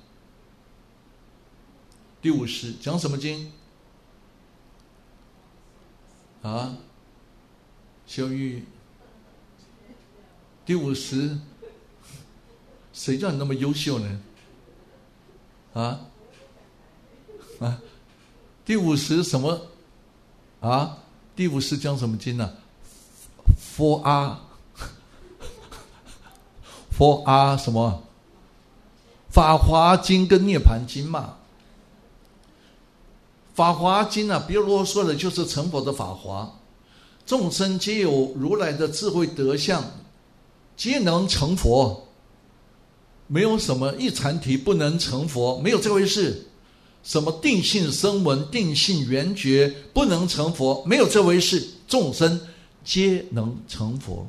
第五十讲什么经啊？修玉，第五十，谁叫你那么优秀呢？啊啊，第五十什么啊？第五十讲什么经呢、啊？ 佛阿佛阿什么？法华经跟涅盘经嘛。法华经啊，别啰嗦的，就是成佛的法华。众生皆有如来的智慧德相，皆能成佛。没有什么一禅体不能成佛，没有这回事。什么定性声闻、定性缘觉不能成佛，没有这回事。众生皆能成佛，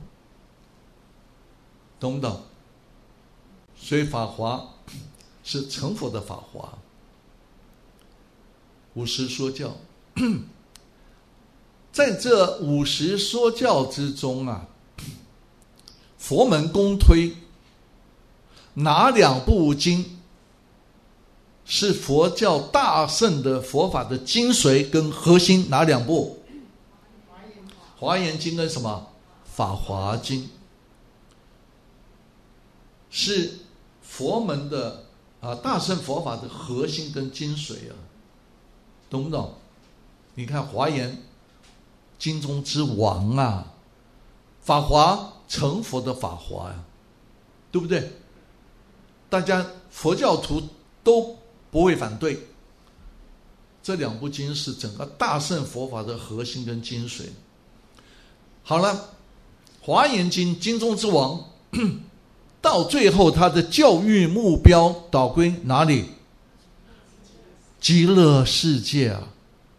懂不懂？所以法华是成佛的法华。五十说教，在这五十说教之中啊，佛门公推哪两部经是佛教大乘的佛法的精髓跟核心？哪两部？华严经跟什么？法华经，是佛门的啊大乘佛法的核心跟精髓啊，懂不懂？你看华严经中之王啊，法华成佛的法华呀、啊，对不对？大家佛教徒都不会反对，这两部经是整个大乘佛法的核心跟精髓。好了，华严经经中之王，到最后他的教育目标导归哪里？极乐世界啊！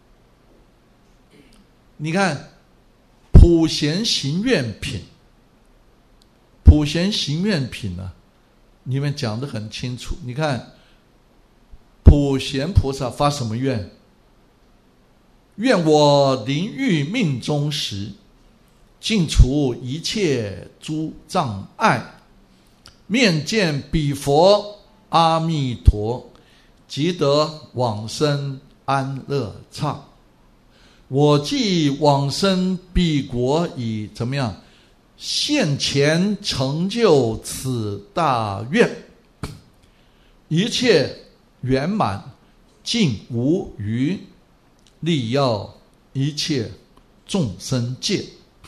你看普贤行愿品，普贤行愿品呢、啊，里面讲得很清楚。你看普贤菩萨发什么愿？愿我临欲命终时，尽除一切诸障碍，面见彼佛阿弥陀，即得往生安乐刹。我既往生彼国，已怎么样？现前成就此大愿，一切圆满，尽无余，利要一切众生界。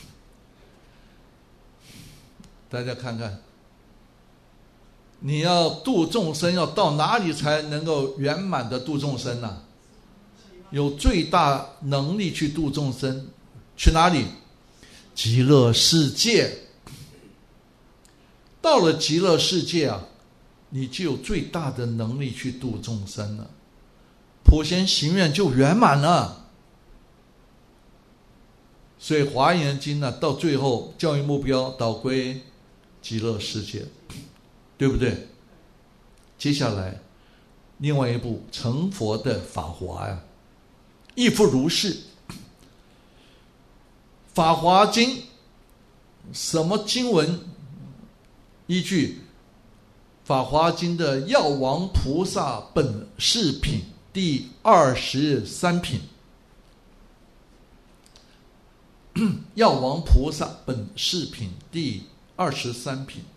大家看看，你要度众生，要到哪里才能够圆满的度众生呢、啊？有最大能力去度众生，去哪里？极乐世界。到了极乐世界啊，你就有最大的能力去度众生了，普贤行愿就圆满了。所以华严经呢、啊，到最后教育目标导归极乐世界，对不对？接下来另外一部成佛的法华呀、啊，亦复如是。法华经什么经文依据？法华经的药王菩萨本事品第二十三品。药王菩萨本事品第二十三品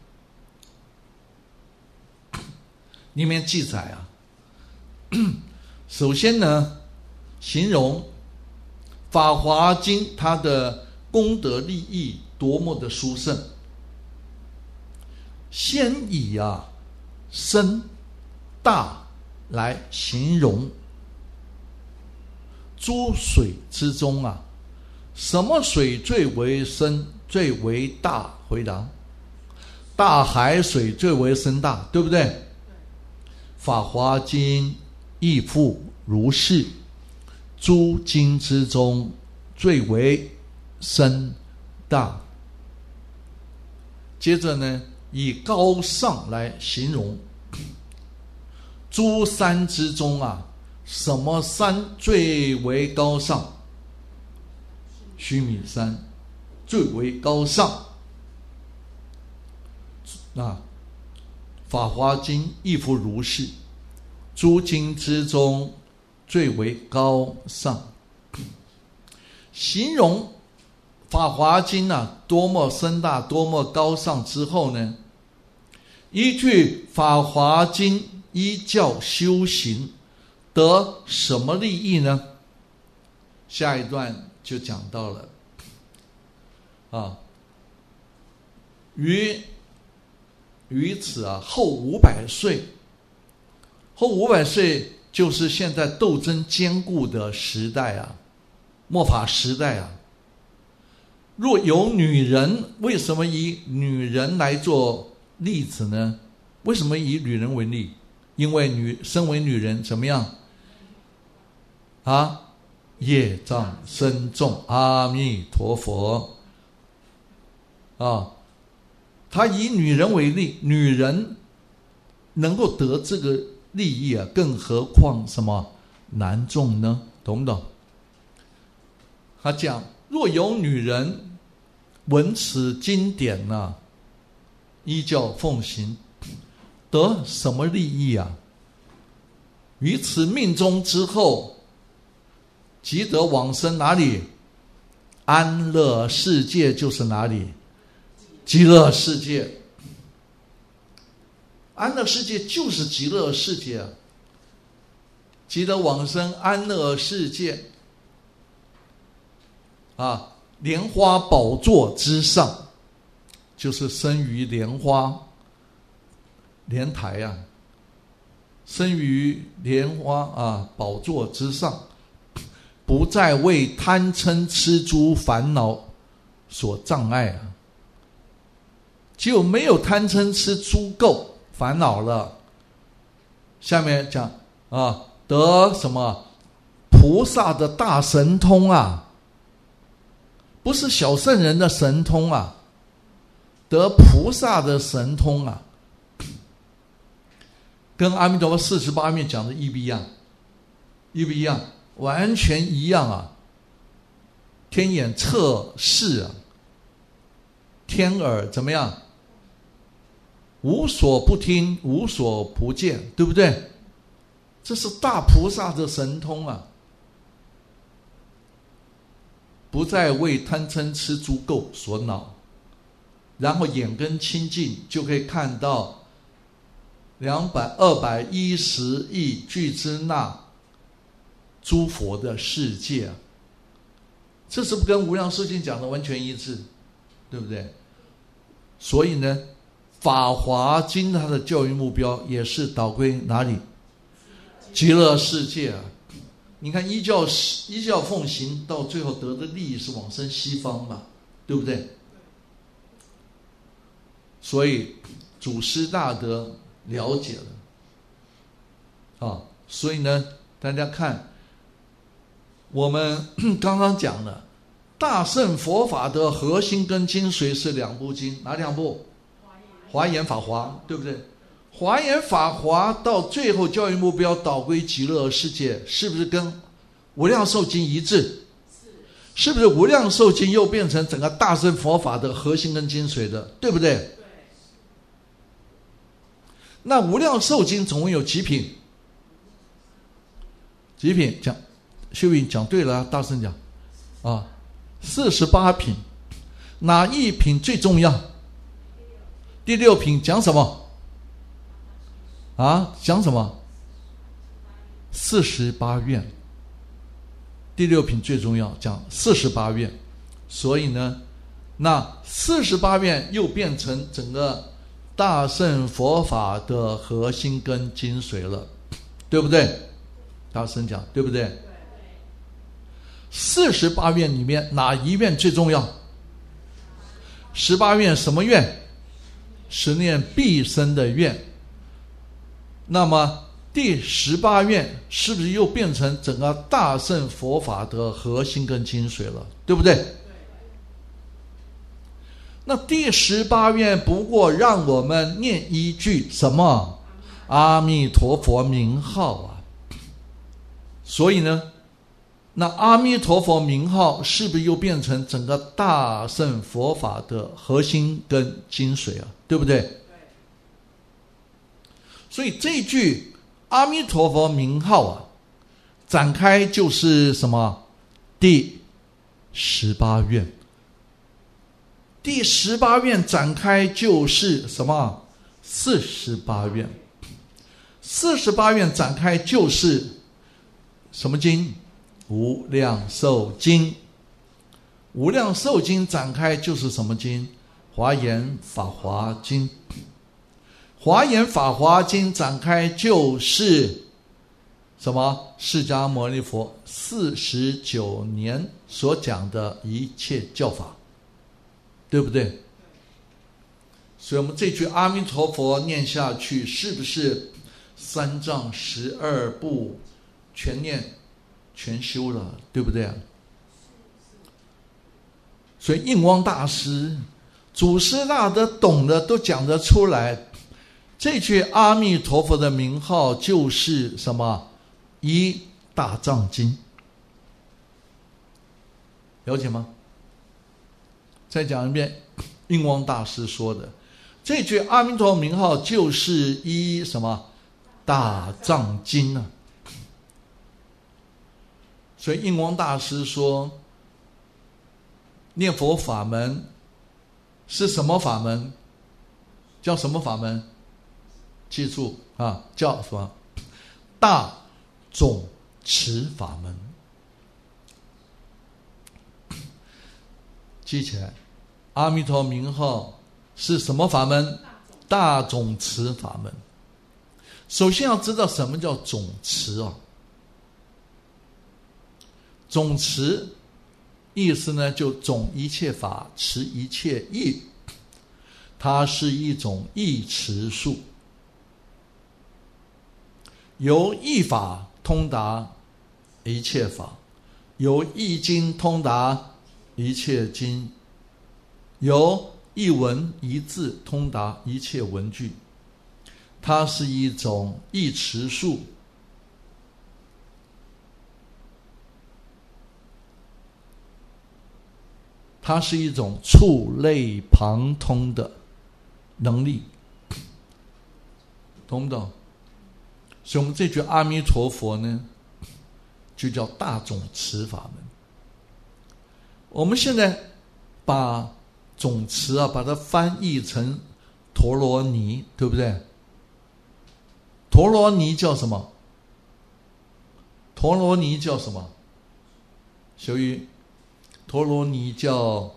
里面记载啊，首先呢，形容法华经它的功德利益多么的殊胜，先以啊深大来形容。诸水之中啊，什么水最为深最为大？回答：大海水最为深大，对不对？法华经亦复如是，诸经之中最为深大。接着呢，以高尚来形容。诸山之中啊，什么山最为高尚？须弥山最为高尚。啊，法华经亦复如是，诸经之中最为高尚。形容法华经啊多么深大多么高尚之后呢，依据法华经依教修行得什么利益呢？下一段就讲到了啊， 于于此啊后五百岁，后五百岁就是现在斗争坚固的时代啊，末法时代啊。若有女人，为什么以女人来做例子呢？为什么以女人为例？因为女身为女人怎么样啊？业障深重，阿弥陀佛啊！他以女人为例，女人能够得这个利益啊，更何况什么男众呢？懂不懂？他讲，若有女人闻此经典啊，依教奉行，得什么利益啊？于此命中之后，即得往生哪里？安乐世界就是哪里？极乐世界。安乐世界就是极乐世界啊，即得往生安乐世界啊，莲花宝座之上，就是生于莲花莲台啊，生于莲花啊宝座之上，不再为贪嗔痴诸烦恼所障碍啊，就没有贪嗔痴诸垢烦恼了。下面讲啊，得什么菩萨的大神通啊，不是小圣人的神通啊，得菩萨的神通啊，跟阿弥陀佛四十八面讲的一不一样？一不一样？完全一样啊！天眼测视啊，天耳怎么样？无所不听，无所不见，对不对？这是大菩萨的神通啊！不再为贪嗔痴诸垢所恼，然后眼根清净，就可以看到两百二百一十亿俱胝那诸佛的世界啊！这是不跟无量寿经讲的完全一致，对不对？所以呢，法华经它的教育目标也是导归哪里？极乐世界啊！你看依教依教奉行，到最后得的利益是往生西方嘛，对不对？所以祖师大德了解了啊，所以呢，大家看我们刚刚讲了大乘佛法的核心跟精髓是两部经，哪两部？华严法华，对不对？华严法华到最后教育目标导归极乐世界，是不是跟无量寿经一致？是不是无量寿经又变成整个大乘佛法的核心跟精髓的，对不对？那无量寿经总共有几品？几品？讲秀云讲对了啊，大声讲啊，四十八品。哪一品最重要？第六品讲什么？啊，讲什么？四十八愿。第六品最重要，讲四十八愿。所以呢，那四十八愿又变成整个大乘佛法的核心跟精髓了，对不对？大声讲，对不对？四十八愿里面哪一愿最重要？十八愿什么愿？十念必生的愿。那么第十八愿是不是又变成整个大乘佛法的核心跟精髓了，对不对？那第十八愿不过让我们念一句什么？阿弥陀佛名号啊！所以呢，那阿弥陀佛名号是不是又变成整个大乘佛法的核心跟精髓啊？对不对？所以这句阿弥陀佛名号啊，展开就是什么？第十八愿。第十八愿展开就是什么？四十八愿。四十八愿展开就是什么经？无量寿经。无量寿经展开就是什么经？ 华严法华经。华严法华经展开就是什么？释迦牟尼佛四十九年所讲的一切教法，对不对？所以我们这句阿弥陀佛念下去，是不是三藏十二部全念全修了，对不对啊？所以印光大师、祖师大德懂得都讲得出来，这句阿弥陀佛的名号就是什么？一大藏经，了解吗？再讲一遍，印光大师说的这句阿弥陀名号就是一什么？大藏经啊。所以印光大师说，念佛法门是什么法门？叫什么法门？记住啊，叫什么？大总持法门。记起来，阿弥陀名号是什么法门？大总持法门。首先要知道什么叫总持啊？总持意思呢，就总一切法，持一切义，它是一种义持术，由义法通达一切法，由义经通达一切经，由一文一字通达一切文句，它是一种义持术。它是一种触类旁通的能力，懂不懂？所以我们这句阿弥陀佛呢，就叫大总持法门。我们现在把总持啊，把它翻译成陀罗尼，对不对？陀罗尼叫什么？陀罗尼叫什么？小雨，陀罗尼叫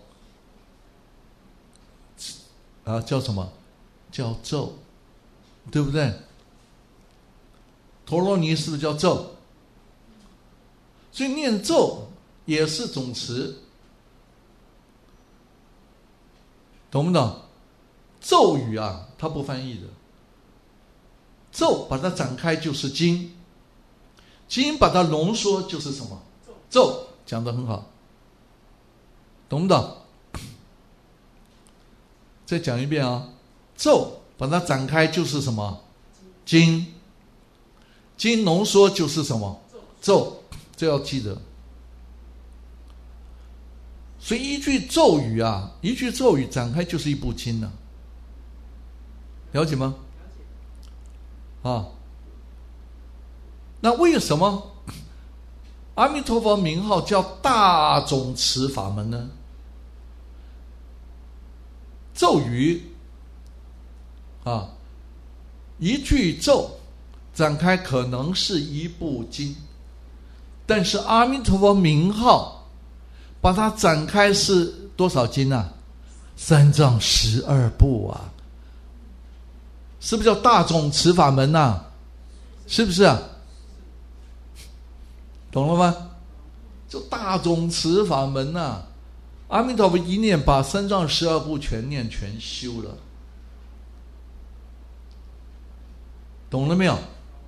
啊叫什么？叫咒，对不对？陀罗尼是不是叫咒？所以念咒也是总持，懂不懂？咒语啊，它不翻译的。咒把它展开就是经，经把它浓缩就是什么？咒，讲得很好，懂不懂？再讲一遍啊，咒把它展开就是什么？经，经浓缩就是什么？咒，这要记得。所以一句咒语啊，一句咒语展开就是一部经呢、啊，了解吗？啊，那为什么阿弥陀佛名号叫大总持法门呢？咒语啊，一句咒展开可能是一部经，但是阿弥陀佛名号把它展开是多少经啊？三藏十二部啊，是不是叫大总持法门啊？是不是啊？懂了吗？就大总持法门啊，阿弥陀佛一念把三藏十二部全念全修了，懂了没有？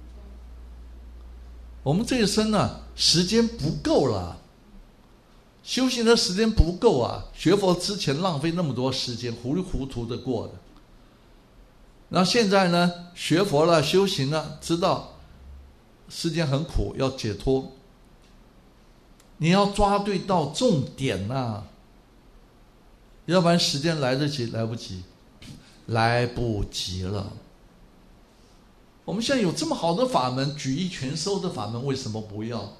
我们这一生呢、啊，时间不够了，修行的时间不够啊！学佛之前浪费那么多时间，糊里糊涂的过的。然后现在呢，学佛了，修行了，知道世间很苦，要解脱。你要抓对到重点啊，要不然时间来得及来不及？来不及了。我们现在有这么好的法门，举一全收的法门，为什么不要？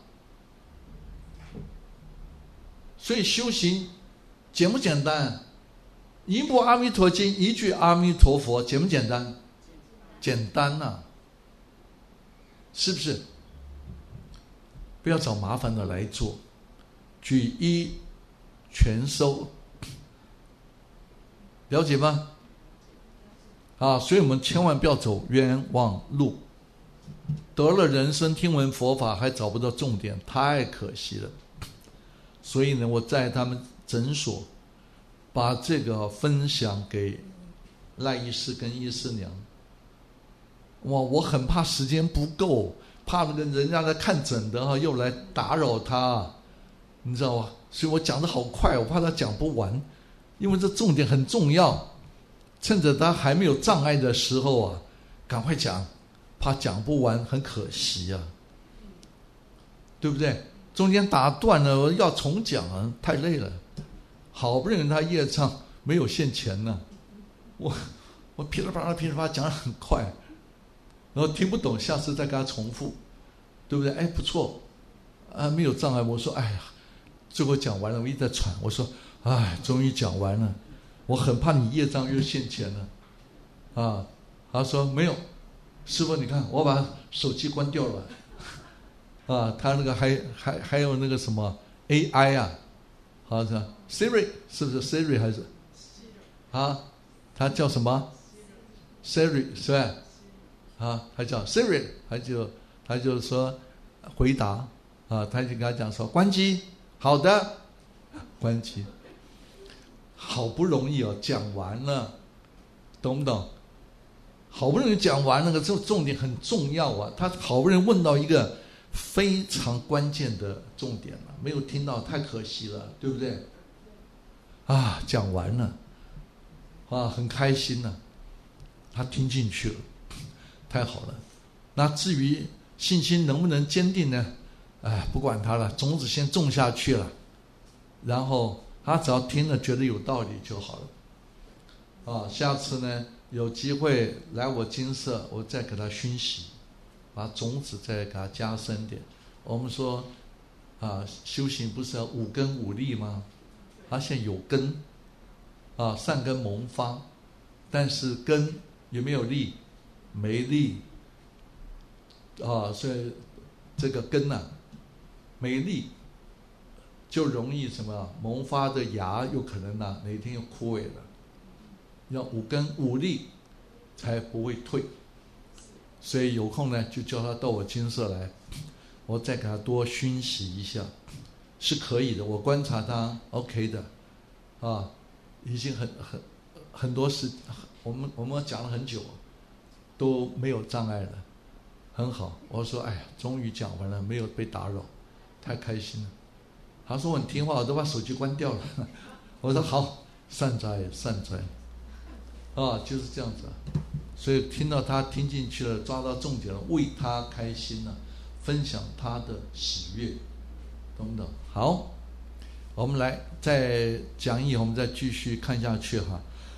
所以修行简不简单？一部阿弥陀经，一句阿弥陀佛，简不简单？简单啊，是不是？不要找麻烦的来做，举一全收， 了解吗？啊，所以我们千万不要走冤枉路，得了人生听闻佛法还找不到重点，太可惜了。所以呢，我在他们诊所把这个分享给赖医师跟医师娘。哇，我很怕时间不够，怕那个人家来看诊的哈，又来打扰他，你知道吗？所以我讲得好快，我怕他讲不完，因为这重点很重要，趁着他还没有障碍的时候啊，赶快讲，怕讲不完很可惜啊，对不对？中间打断了要重讲啊，太累了。好不容易他业障没有现钱呢，我我噼里啪啦噼里啪啦讲得很快，然后听不懂，下次再跟他重复，对不对？哎，不错，啊，没有障碍。我说，哎呀，最后讲完了，我一直在喘。我说，哎，终于讲完了，我很怕你业障又现钱了，啊。他说没有，师父，你看我把手机关掉了，啊，他那个还还还有那个什么 A I 啊，好像 Siri 是不是 Siri 还是啊？他叫什么 Siri 是吧？啊，他叫 Siri， 他就他就说回答啊，他就跟他讲说关机，好的，关机。好不容易哦讲完了，懂不懂？好不容易讲完那个重重点很重要啊，他好不容易问到一个非常关键的重点了，没有听到太可惜了，对不对？啊，讲完了，啊，很开心了，他听进去了，太好了。那至于信心能不能坚定呢？哎，不管他了，种子先种下去了，然后他只要听了觉得有道理就好了。啊，下次呢有机会来我精舍，我再给他熏习，把种子再给他加深点。我们说啊，修行不是要五根五力吗？他现在有根啊，善根萌发，但是根有没有力？没力啊，所以这个根啊没力，就容易什么萌发的芽有可能呢哪一天又枯萎了。要五根五力才不会退，所以有空呢就叫他到我精舍来，我再给他多熏习一下，是可以的。我观察他 OK 的，啊，已经很很很多事，我们我们讲了很久，都没有障碍了，很好。我说哎呀，终于讲完了，没有被打扰，太开心了。他说我很听话，我都把手机关掉了。我说好，善哉善哉。啊，就是这样子啊，所以听到他听进去了，抓到重点了，为他开心了，分享他的喜悦，懂不懂？好，我们来再讲义，我们再继续看下去哈。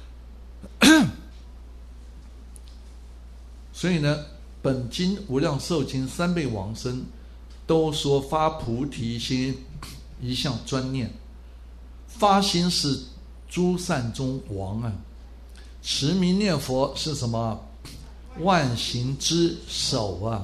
所以呢，本经无量寿经三辈往生都说发菩提心，一向专念，发心是诸善中王啊。持名念佛是什么？万行之首啊！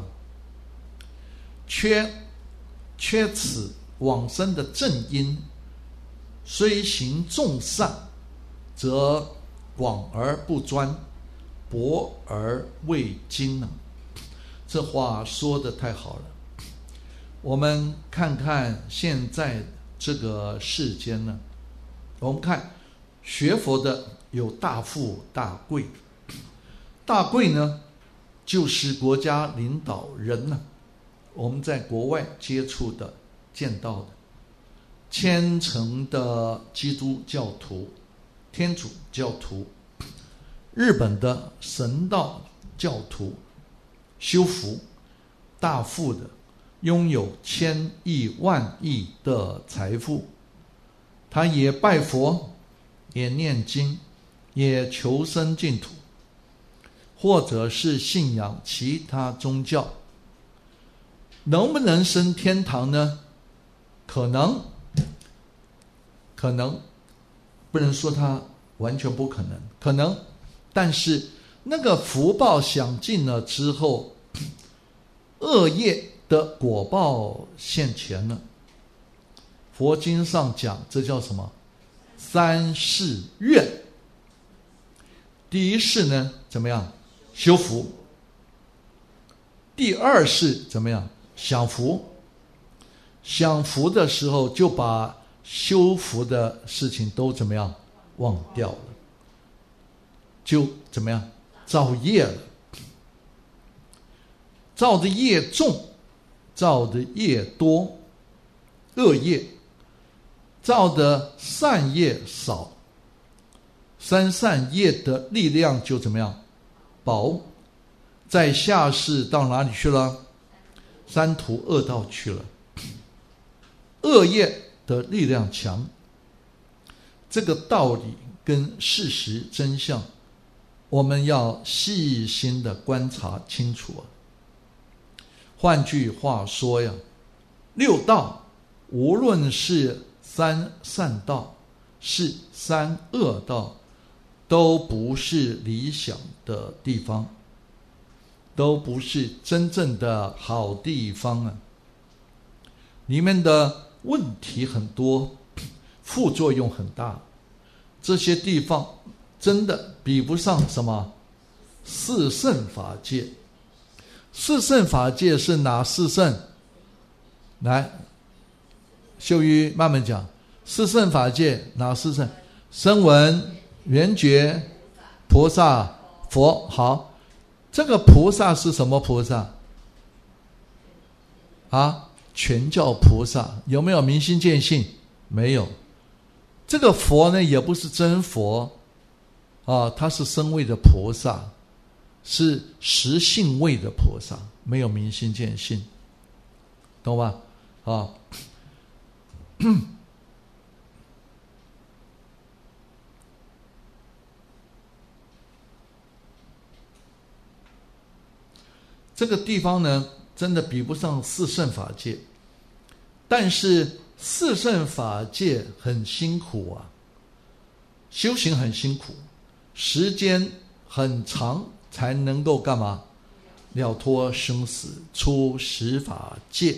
缺缺此往生的正因，虽行众善，则广而不专，博而未精啊！这话说得太好了。我们看看现在这个世间呢，我们看学佛的有大富大贵，大贵呢就是国家领导人呢、啊，我们在国外接触的见到的虔诚的基督教徒、天主教徒，日本的神道教徒，修福大富的，拥有千亿万亿的财富，他也拜佛，也念经，也求生净土，或者是信仰其他宗教，能不能升天堂呢？可能，可能，不能说它完全不可能，可能，但是那个福报享尽了之后，恶业的果报现前了。佛经上讲，这叫什么？三世愿第一是呢怎么样？修福。第二是怎么样？享福。享福的时候就把修福的事情都怎么样？忘掉了，就怎么样？造业了。造的业重，造的业多，恶业；造的善业少，三善业的力量就怎么样？薄。在下世到哪里去了？三途恶道去了。恶业的力量强，这个道理跟事实真相，我们要细心的观察清楚啊。换句话说呀，六道无论是三善道是三恶道，都不是理想的地方，都不是真正的好地方啊。里面的问题很多，副作用很大，这些地方真的比不上什么四圣法界。四圣法界是哪四圣？来，秀玉慢慢讲。四圣法界哪四圣？声闻、缘觉、菩萨、佛。好，这个菩萨是什么菩萨啊？全教菩萨。有没有明心见性？没有。这个佛呢，也不是真佛啊，他是声位的菩萨，是实性位的菩萨，没有明心见性，懂吧？啊，这个地方呢，真的比不上四圣法界，但是四圣法界很辛苦啊，修行很辛苦，时间很长才能够干嘛？了脱生死，出十法界。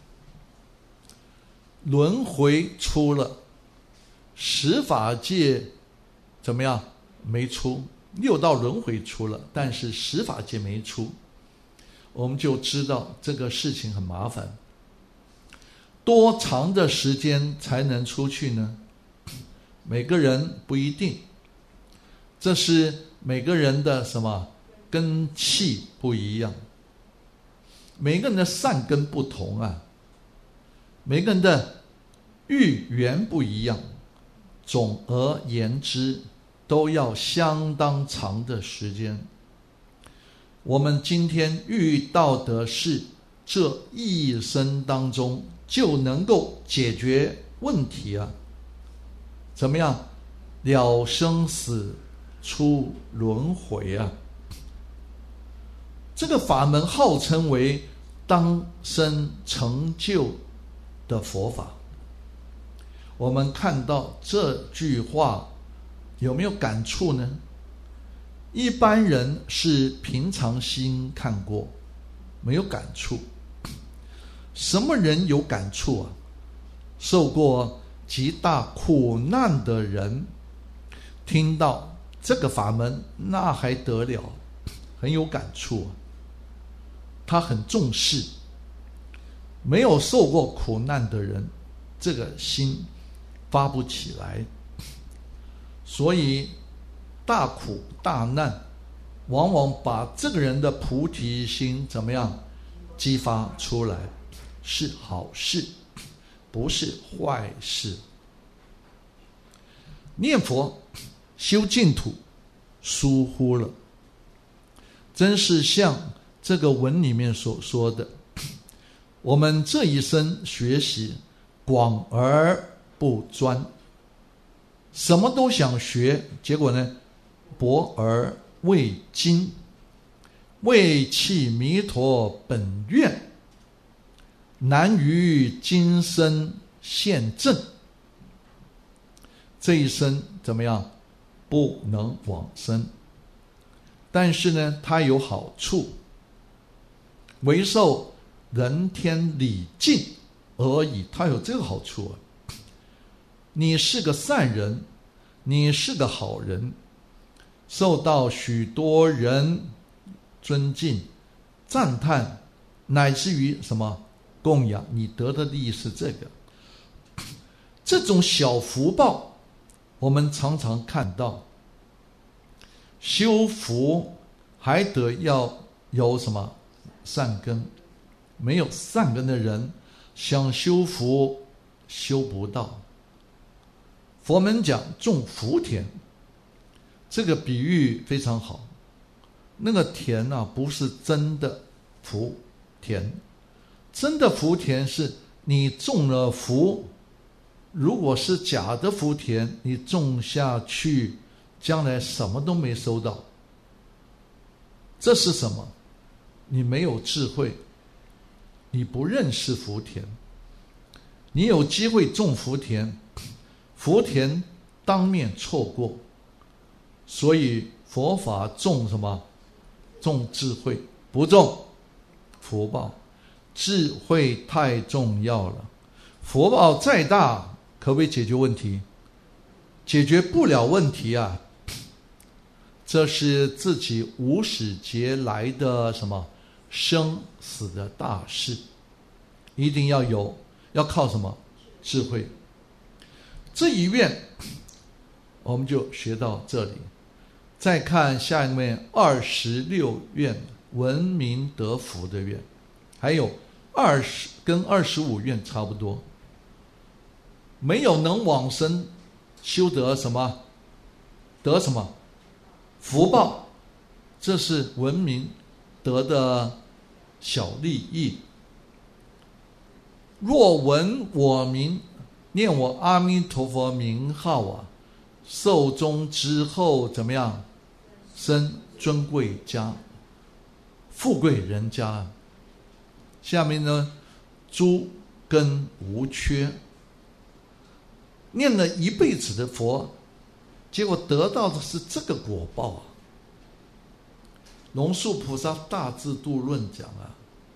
轮回出了，十法界怎么样？没出。六道轮回出了，但是十法界没出，我们就知道这个事情很麻烦。多长的时间才能出去呢？每个人不一定，这是每个人的什么根气不一样，每个人的善根不同啊，每个人的欲缘不一样，总而言之都要相当长的时间。我们今天遇到的是这一生当中就能够解决问题啊，怎么样？了生死出轮回啊。这个法门号称为当生成就的佛法。我们看到这句话有没有感触呢？一般人是平常心看过，没有感触。什么人有感触啊？受过极大苦难的人，听到这个法门，那还得了，很有感触啊。他很重视。没有受过苦难的人，这个心发不起来。所以大苦大难往往把这个人的菩提心怎么样激发出来，是好事，不是坏事。念佛修净土疏忽了，真是像这个文里面所说的，我们这一生学习广而不专，什么都想学，结果呢，博而未精，未弃弥陀本愿，难于今生现正。这一生怎么样？不能往生，但是呢，它有好处，为受人天礼敬而已，它有这个好处啊。你是个善人，你是个好人， 受到许多人尊敬、赞叹，乃至于什么供养。你得的利益是这个。这种小福报，我们常常看到，修福还得要有什么善根，没有善根的人，想修福修不到。佛门讲种福田，这个比喻非常好。那个田啊，不是真的福田，真的福田是你种了福，如果是假的福田，你种下去，将来什么都没收到。这是什么？你没有智慧，你不认识福田。你有机会种福田，福田当面错过。所以佛法种什么？种智慧，不种福报。智慧太重要了，福报再大可不可以解决问题？解决不了问题啊！这是自己无始劫来的什么生死的大事，一定要有，要靠什么？智慧。这一愿我们就学到这里。再看下面二十六愿，闻名得福的愿，还有二十跟二十五愿差不多。没有能往生，修得什么？得什么？福报。这是闻名得的小利益。若闻我名，念我阿弥陀佛名号啊，寿终之后怎么样？生尊贵家，富贵人家。下面呢，诸根无缺。念了一辈子的佛，结果得到的是这个果报啊。龙树菩萨大智度论讲啊，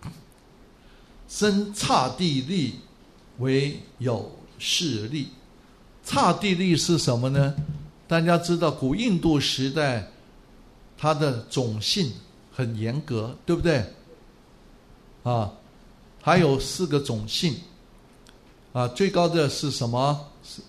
生刹帝利为有势力。刹帝利是什么呢？大家知道古印度时代它的种姓很严格，对不对啊？还有四个种姓啊，最高的是什么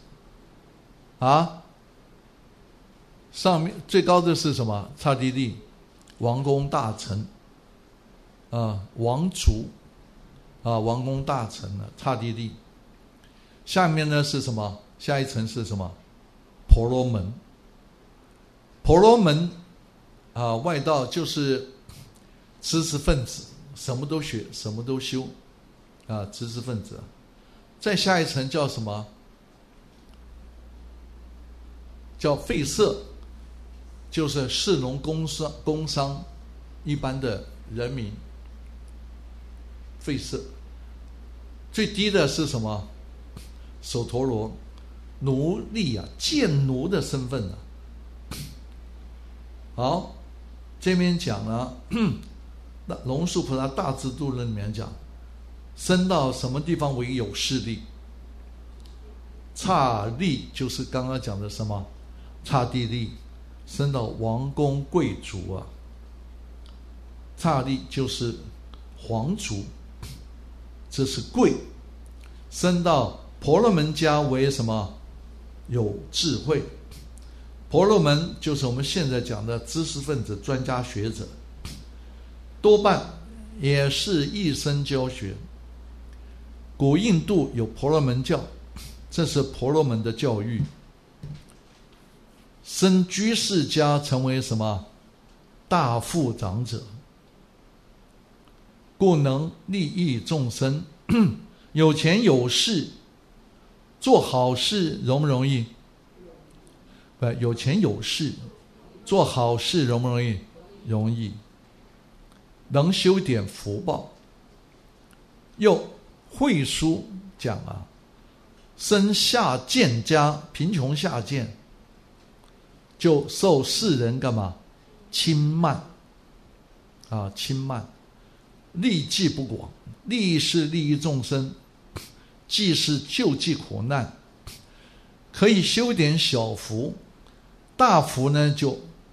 啊？上面最高的是什么？刹帝利，王公大臣啊，王族啊，王公大臣呢，刹帝利。下面呢是什么？下一层是什么？婆罗门。婆罗门啊，外道就是知识分子，什么都学，什么都修啊，知识分子。再下一层叫什么？叫吠舍，就是士农工商工商一般的人民。吠舍。最低的是什么？首陀罗，奴隶啊，贱奴的身份啊。好，这边讲了，那龙树菩萨大智度论里面讲，升到什么地方为有势力？刹利就是刚刚讲的什么？刹帝利，升到王公贵族啊。刹利就是皇族，这是贵。升到婆罗门家为什么？有智慧。婆罗门就是我们现在讲的知识分子、专家学者，多半也是一生教学。古印度有婆罗门教，这是婆罗门的教育。升居士家成为什么？大富长者，故能利益众生。有钱有势，做好事容不容易？不，有钱有势，做好事容不容易？容易。能修点福报。又慧书讲啊，生下贱家，贫穷下贱，就受世人干嘛？轻慢啊，轻慢。利济不广，利是利益众生，济是救济苦难。可以修点小福，大福呢就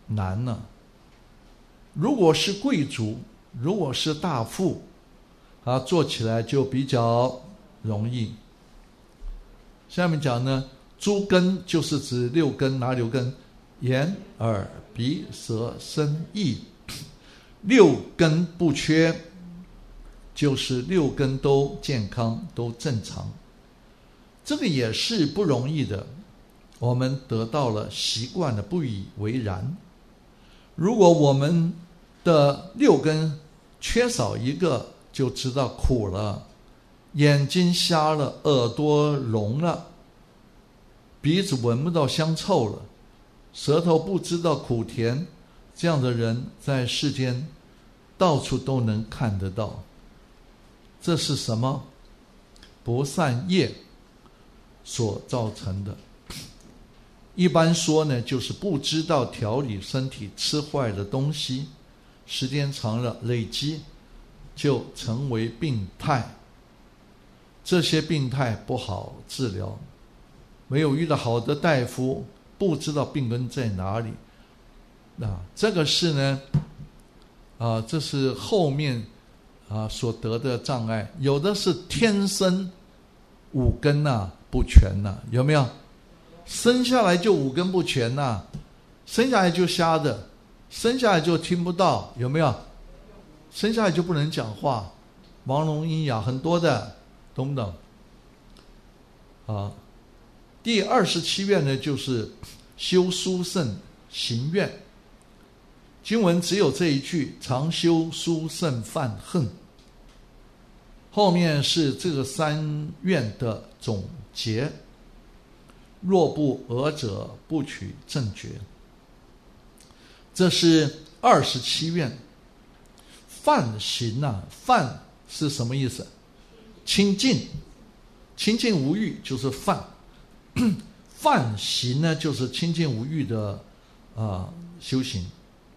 难了。如果是贵族，如果是大富，啊，做起来就比较容易。下面讲呢，诸根就是指六根，哪六根？眼、耳、鼻、舌、身、意，六根不缺，就是六根都健康，都正常。这个也是不容易的，我们得到了习惯了，不以为然。如果我们的六根缺少一个，就知道苦了。眼睛瞎了，耳朵聋了，鼻子闻不到香臭了，舌头不知道苦甜，这样的人在世间到处都能看得到。这是什么？不善业所造成的。一般说呢，就是不知道调理身体，吃坏的东西，时间长了累积就成为病态。这些病态不好治疗，没有遇到好的大夫，不知道病根在哪里。啊，这个是呢，啊，这是后面啊所得的障碍。有的是天生五根呐、啊、不全呐、啊，有没有？生下来就五根不全呐、啊，生下来就瞎的，生下来就听不到，有没有？生下来就不能讲话，盲聋喑哑很多的，懂不懂？啊，第二十七愿呢，就是修殊胜行愿。经文只有这一句，常修殊胜犯恨。后面是这个三愿的总结。若不尔者，不取正觉。这是二十七愿。犯行啊，犯是什么意思？清净，清净无欲就是犯。犯行呢，就是清净无欲的啊、呃、修行。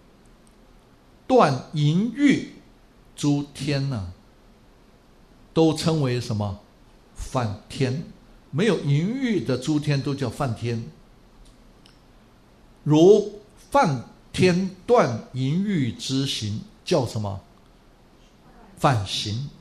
断淫欲诸天呢、啊，都称为什么？犯天。没有淫欲的诸天都叫犯天。如犯天断淫欲之行，叫什么？犯行。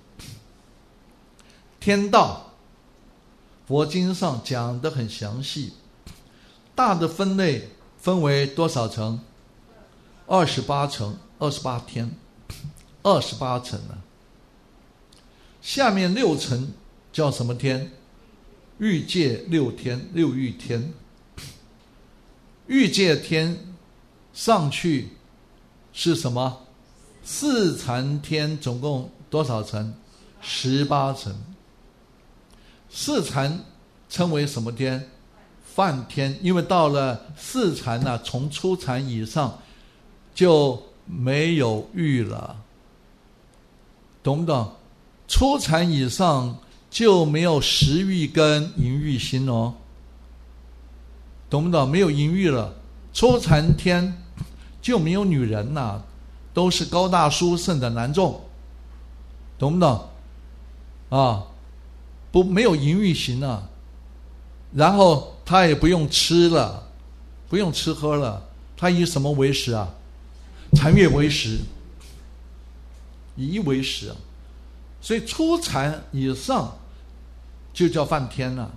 天道，佛经上讲得很详细，大的分类分为多少层？二十八层，二十八天，二十八层呢、啊。下面六层叫什么天？欲界六天，六欲天。欲界天上去是什么？四禅天，总共多少层？十八层。四禅称为什么天？梵天。因为到了四禅呢、啊，从初禅以上就没有欲了，懂不懂？初禅以上就没有食欲跟淫欲心哦，懂不懂？没有淫欲了，初禅天就没有女人呐、啊，都是高大殊胜的男众，懂不懂？啊，不没有淫欲心啊，然后他也不用吃了，不用吃喝了，他以什么为食啊？禅悦为食，以一为食啊。所以初禅以上就叫梵天了。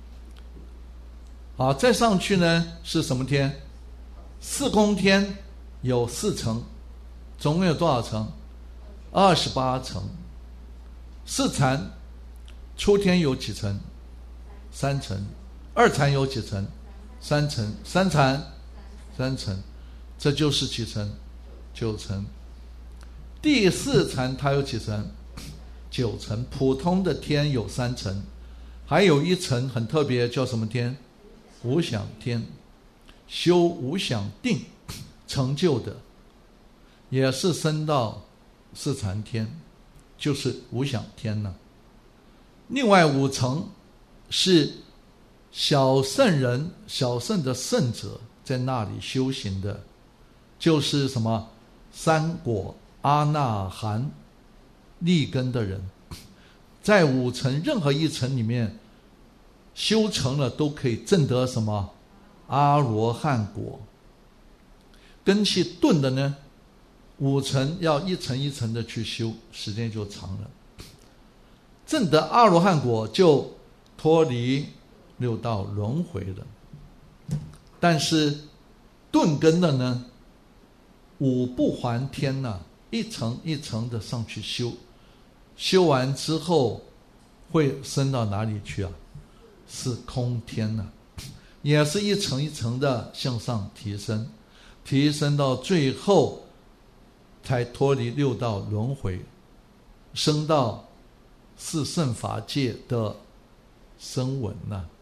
好，再上去呢是什么天？四空天有四层，总共有多少层？二十八层。四禅，初天有几层？三层。二禅有几层？三层。三禅，三层，这就是几层？九层。第四禅它有几层？九层。普通的天有三层，还有一层很特别，叫什么天？无想天。修无想定成就的，也是升到四禅天，就是无想天了。另外五层是小圣人，小圣的圣者在那里修行的，就是什么三果阿那含立根的人，在五层任何一层里面修成了，都可以证得什么阿罗汉果。 根气钝的呢，五层要一层一层的去修，时间就长了。证得阿罗汉果就脱离六道轮回了。但是钝根的呢，五不还天呐、啊，一层一层的上去修，修完之后会升到哪里去啊？是空天呐、啊，也是一层一层的向上提升，提升到最后才脱离六道轮回，升到四圣法界的声闻呐、啊。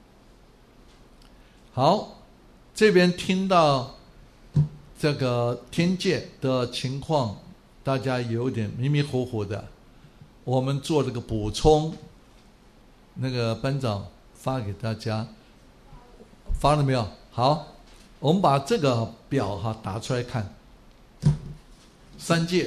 好，这边听到这个天界的情况，大家有点迷迷糊糊的，我们做了个补充，那个班长发给大家，发了没有？好，我们把这个表哈打出来看。三界，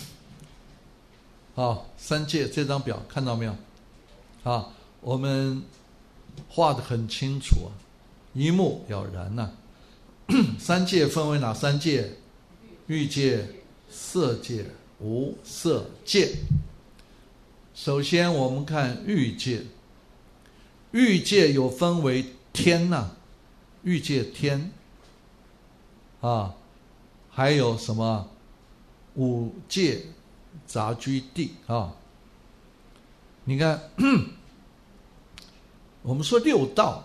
好，三界这张表看到没有？啊，我们画得很清楚啊，一目了然呐、啊。三界分为哪三界？欲界、色界、无色界。首先我们看欲界，欲界有分为天呐、啊，欲界天啊，还有什么五界杂居地啊。你看我们说六道，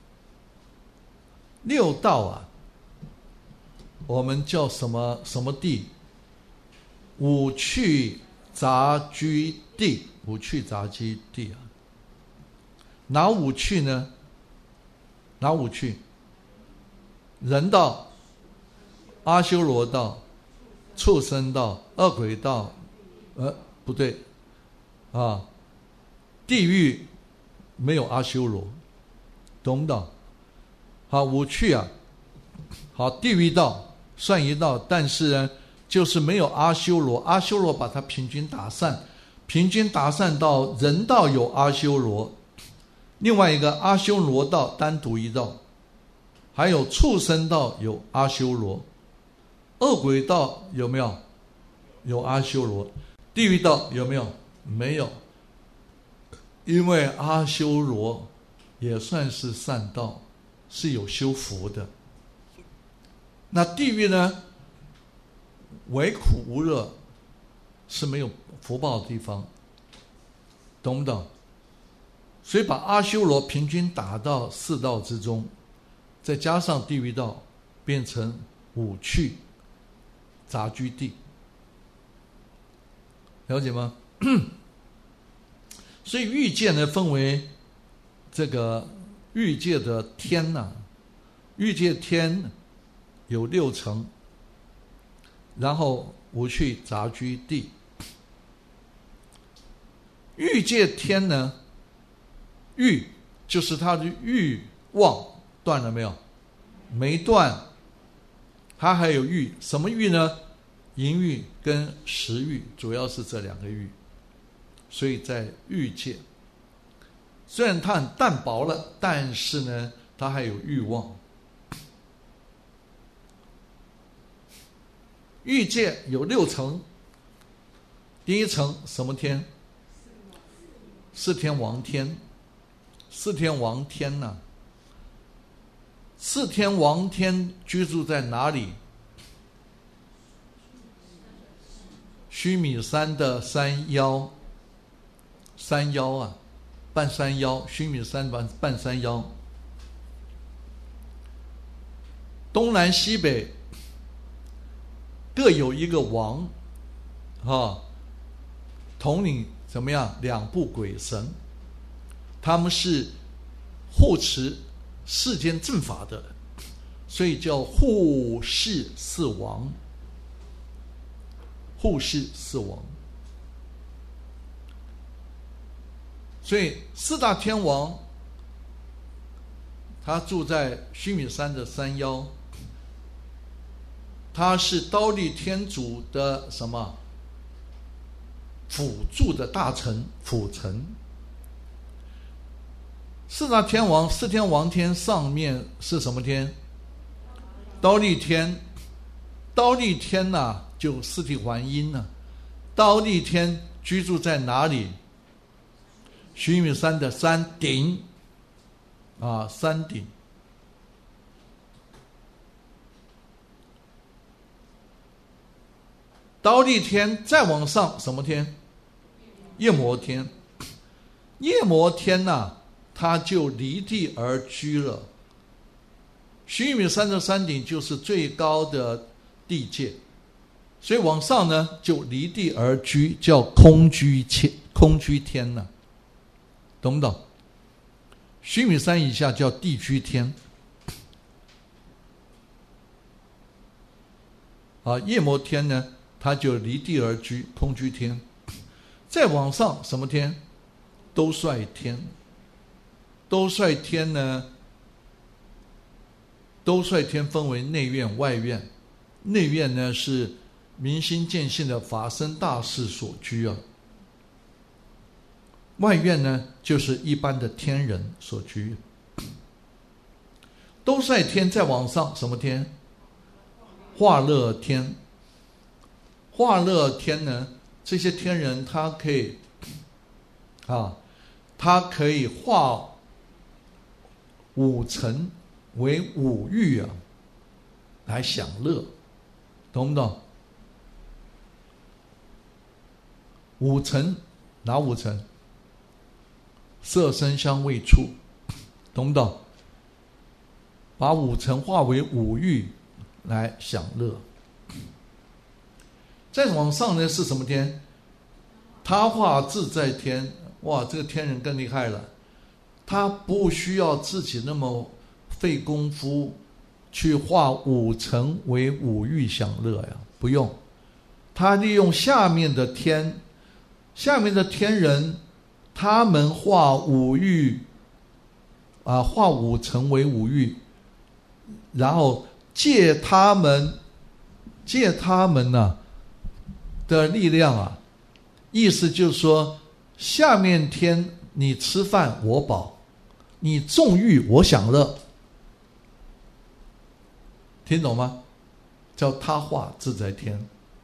六道啊，我们叫什么什么地？五趣杂居地，五趣杂居地啊。哪五趣呢？哪五趣？人道、阿修罗道、畜生道、恶鬼道，呃，不对，啊，地狱没有阿修罗，懂不懂？好，五趣啊，好，地狱道算一道，但是呢，就是没有阿修罗，阿修罗把它平均打散，平均打散到人道有阿修罗，另外一个阿修罗道单独一道，还有畜生道有阿修罗，恶鬼道有没有？有阿修罗。地狱道有没有？没有，因为阿修罗也算是善道，是有修福的。那地狱呢，唯苦无乐，是没有福报的地方，懂不懂？所以把阿修罗平均打到四道之中，再加上地狱道，变成五趣杂居地，了解吗？所以欲界呢，分为这个欲界的天呐、啊，欲界天有六层，然后五趣杂居地。欲界天呢，欲就是他的欲望断了没有？没断。他还有欲，什么欲呢？淫欲跟食欲，主要是这两个欲。所以在欲界，虽然它很淡薄了，但是呢，它还有欲望。欲界有六层，第一层什么天？四天王天。四天王天呐、啊，四天王天居住在哪里？须弥山的山腰，山腰啊，半山腰，须弥山半半山腰，东南西北各有一个王，啊，统领怎么样？两部鬼神，他们是护持世间正法的，所以叫护世四王。护世四王，所以四大天王，他住在须弥山的山腰，他是忉利天主的什么辅助的大臣辅臣。四大天王，四天王天上面是什么天？忉利天。 忉利天呐、啊，就四体还阴呢、啊。忉利天居住在哪里？须弥山的山顶啊，山顶。忉利天再往上什么天？夜摩天。夜摩天呐、啊，它就离地而居了。须弥山的山顶就是最高的地界，所以往上呢就离地而居，叫空居天，空居天呢、啊，懂不懂？须弥山以下叫地居天。啊，夜摩天呢，它就离地而居，空居天。再往上什么天？兜率天。兜率天呢，兜率天分为内院外院。内院呢是明心见性的法身大士所居啊，外院呢就是一般的天人所居。兜率天再往上什么天？化乐天。化乐天呢，这些天人他可以啊，他可以化五尘为五欲啊，来享乐，懂不懂？五尘哪五尘？色声香味触，懂不懂？把五尘化为五欲来享乐。再往上呢是什么天？他化自在天。哇，这个天人更厉害了，他不需要自己那么费功夫去化五尘为五欲享乐呀，不用。他利用下面的天，下面的天人，他们化五欲啊，化五尘为五欲，然后借他们借他们呢、啊、的力量啊，意思就是说，下面天你吃饭我饱，你纵欲我享乐，听懂吗？叫他化自在天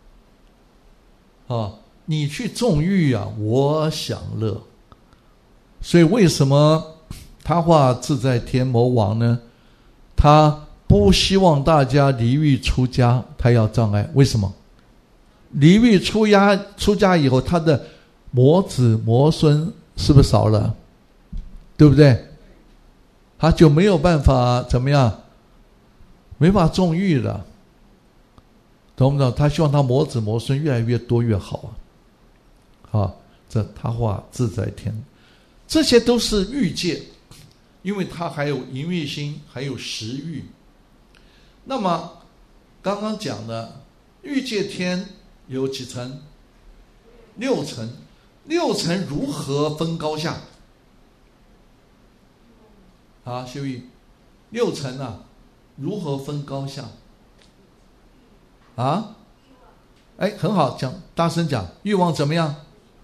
啊，你去纵欲啊，我享乐。所以为什么他化自在天魔王呢？他不希望大家离欲出家，他要障碍。为什么？离欲出家出家以后，他的魔子魔孙是不是少了？对不对？他就没有办法怎么样？没法纵欲了，懂不懂？他希望他魔子魔孙越来越多越好啊！啊，这他化自在天，这些都是欲界，因为他还有淫欲心，还有食欲。那么刚刚讲的欲界天有几层？六层。六层如何分高下？啊，修义，六层啊，如何分高下？啊？哎，很好，讲，大声讲，欲望怎么样？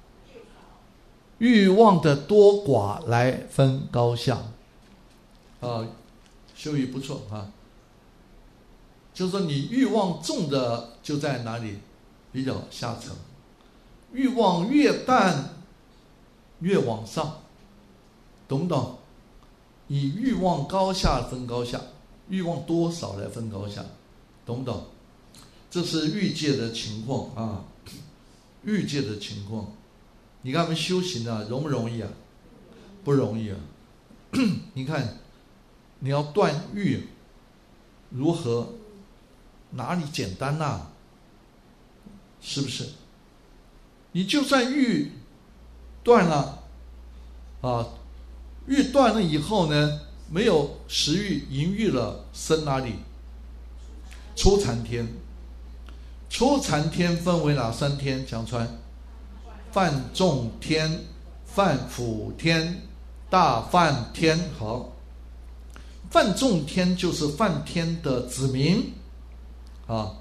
欲望的多寡来分高下。啊，修义不错啊。就是说，你欲望重的就在哪里？比较下层。欲望越淡，越往上，懂不懂？以欲望高下分高下，欲望多少来分高下，懂不懂？这是欲界的情况啊，欲界的情况。你看我们修行啊，容不容易啊？不容易啊！你看，你要断欲，如何？哪里简单呐、啊？是不是？你就算欲断了啊，欲断了以后呢，没有食欲淫欲了，生哪里？初禅天。初禅天分为哪三天？讲出来。梵众天、梵辅天、大梵天。好，梵众天就是梵天的子民啊。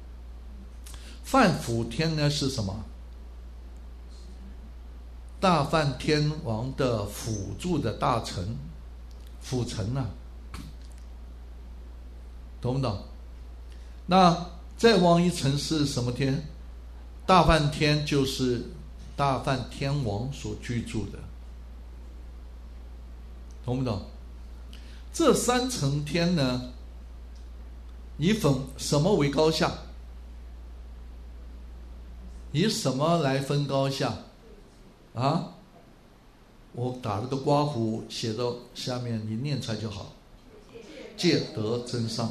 梵辅天呢是什么？大梵天王的辅助的大臣，辅臣啊，懂不懂？那再往一层是什么天？大梵天就是大梵天王所居住的，懂不懂？这三层天呢，以粉什么为高下？以什么来分高下？啊？我打了个刮胡，写到下面，你念出来就好。戒德真上，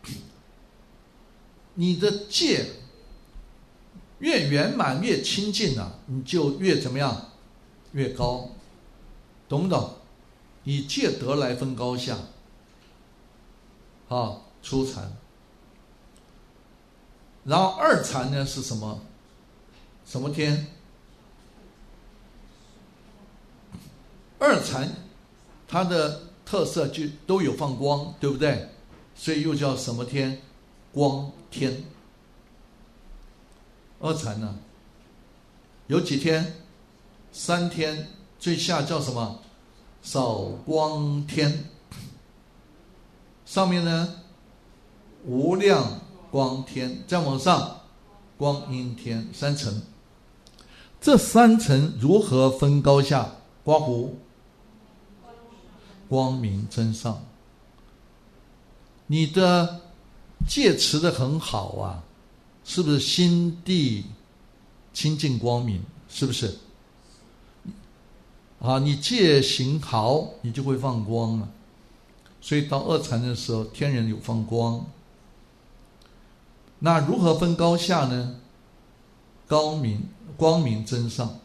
你的戒越圆满越清净啊，你就越怎么样？越高，懂不懂？以戒德来分高下。啊，初禅。然后二禅呢是什么？什么天？二禅它的特色就都有放光，对不对？所以又叫什么天？光天。二禅呢有几天？三天，最下叫什么？少光天。上面呢无量光天，再往上光阴天，三层。这三层如何分高下？刮胡，光明真上。你的戒持得很好啊，是不是心地清净光明？是不是？啊，你戒行好，你就会放光了。所以到二禅的时候，天人有放光。那如何分高下呢？高明光明真上，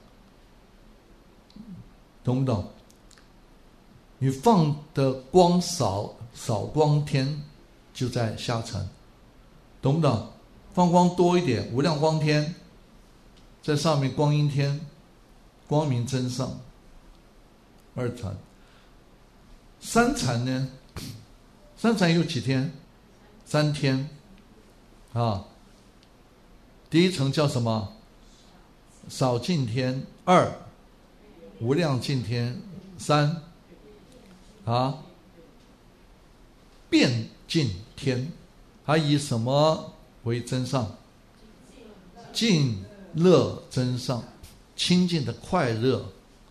懂不懂？你放的光少，少光天就在下层，懂不懂？放光多一点，无量光天在上面，光阴天，光明真上。二禅。三禅呢？三禅有几天？三天啊。第一层叫什么？少净天。二无量净天。三啊遍净天。还以什么为真上？净乐真上，清净的快乐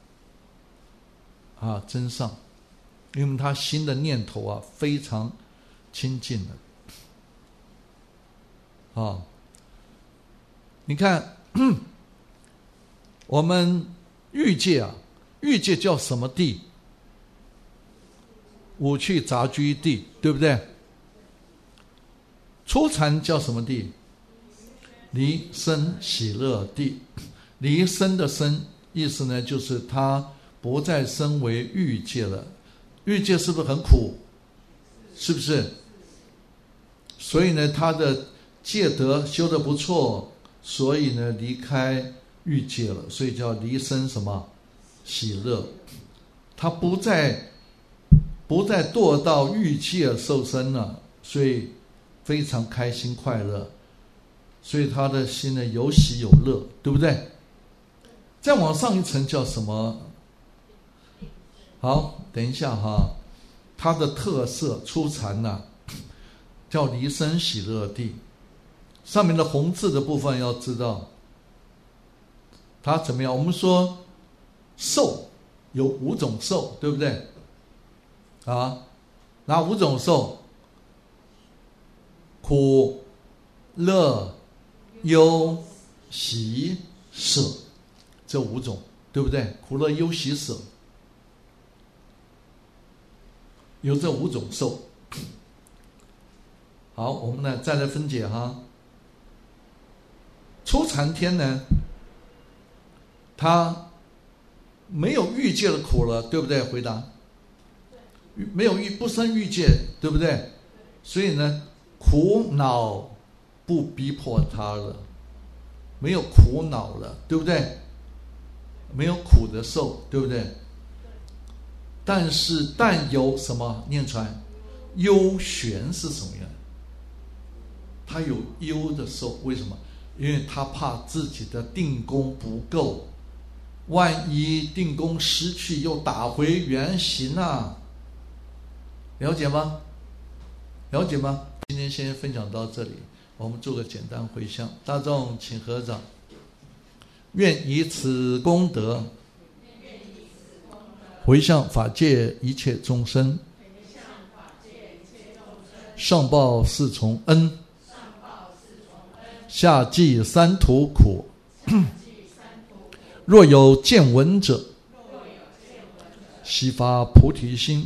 啊，真上。因为他心的念头啊非常清净的啊。你看我们欲界啊，欲界叫什么地？五趣杂居地，对不对？初禅叫什么地？离生喜乐地。离生的生意思呢，就是他不再生为欲界了。欲界是不是很苦？是不是？所以呢，他的戒德修得不错，所以呢，离开欲界了，所以叫离生什么？喜乐。他不再不再堕到欲界受生了，所以非常开心快乐，所以他的心呢有喜有乐，对不对？再往上一层叫什么？好，等一下哈，它的特色初禅呐、啊，叫离生喜乐地。上面的红字的部分要知道，它怎么样？我们说受有五种受，对不对？啊，哪五种受？苦、乐、忧、喜、舍，这五种，对不对？苦、乐、忧、喜、舍。有这五种受。好，我们呢再来分解哈。初禅天呢，它没有欲界的苦了，对不对？回答。没有欲，不生欲界，对不对？所以呢，苦恼不逼迫他了，没有苦恼了，对不对？没有苦的受，对不对？但是但有什么？念出来，忧悬是什么样？他有忧的受，为什么？因为他怕自己的定功不够，万一定功失去，又打回原形啊！了解吗？了解吗？今天先分享到这里， 我们做个简单回向，大众请合掌。愿以此功德，回向法界一切众生，上报四重恩，下济三途苦。若有见闻者，悉发菩提心，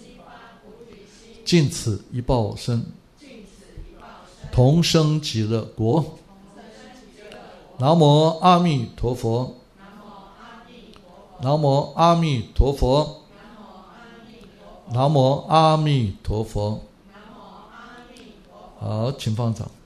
尽此一报身，同生极乐国。南无阿弥陀佛，南无阿弥陀佛，南无阿弥陀佛。好，请放掌。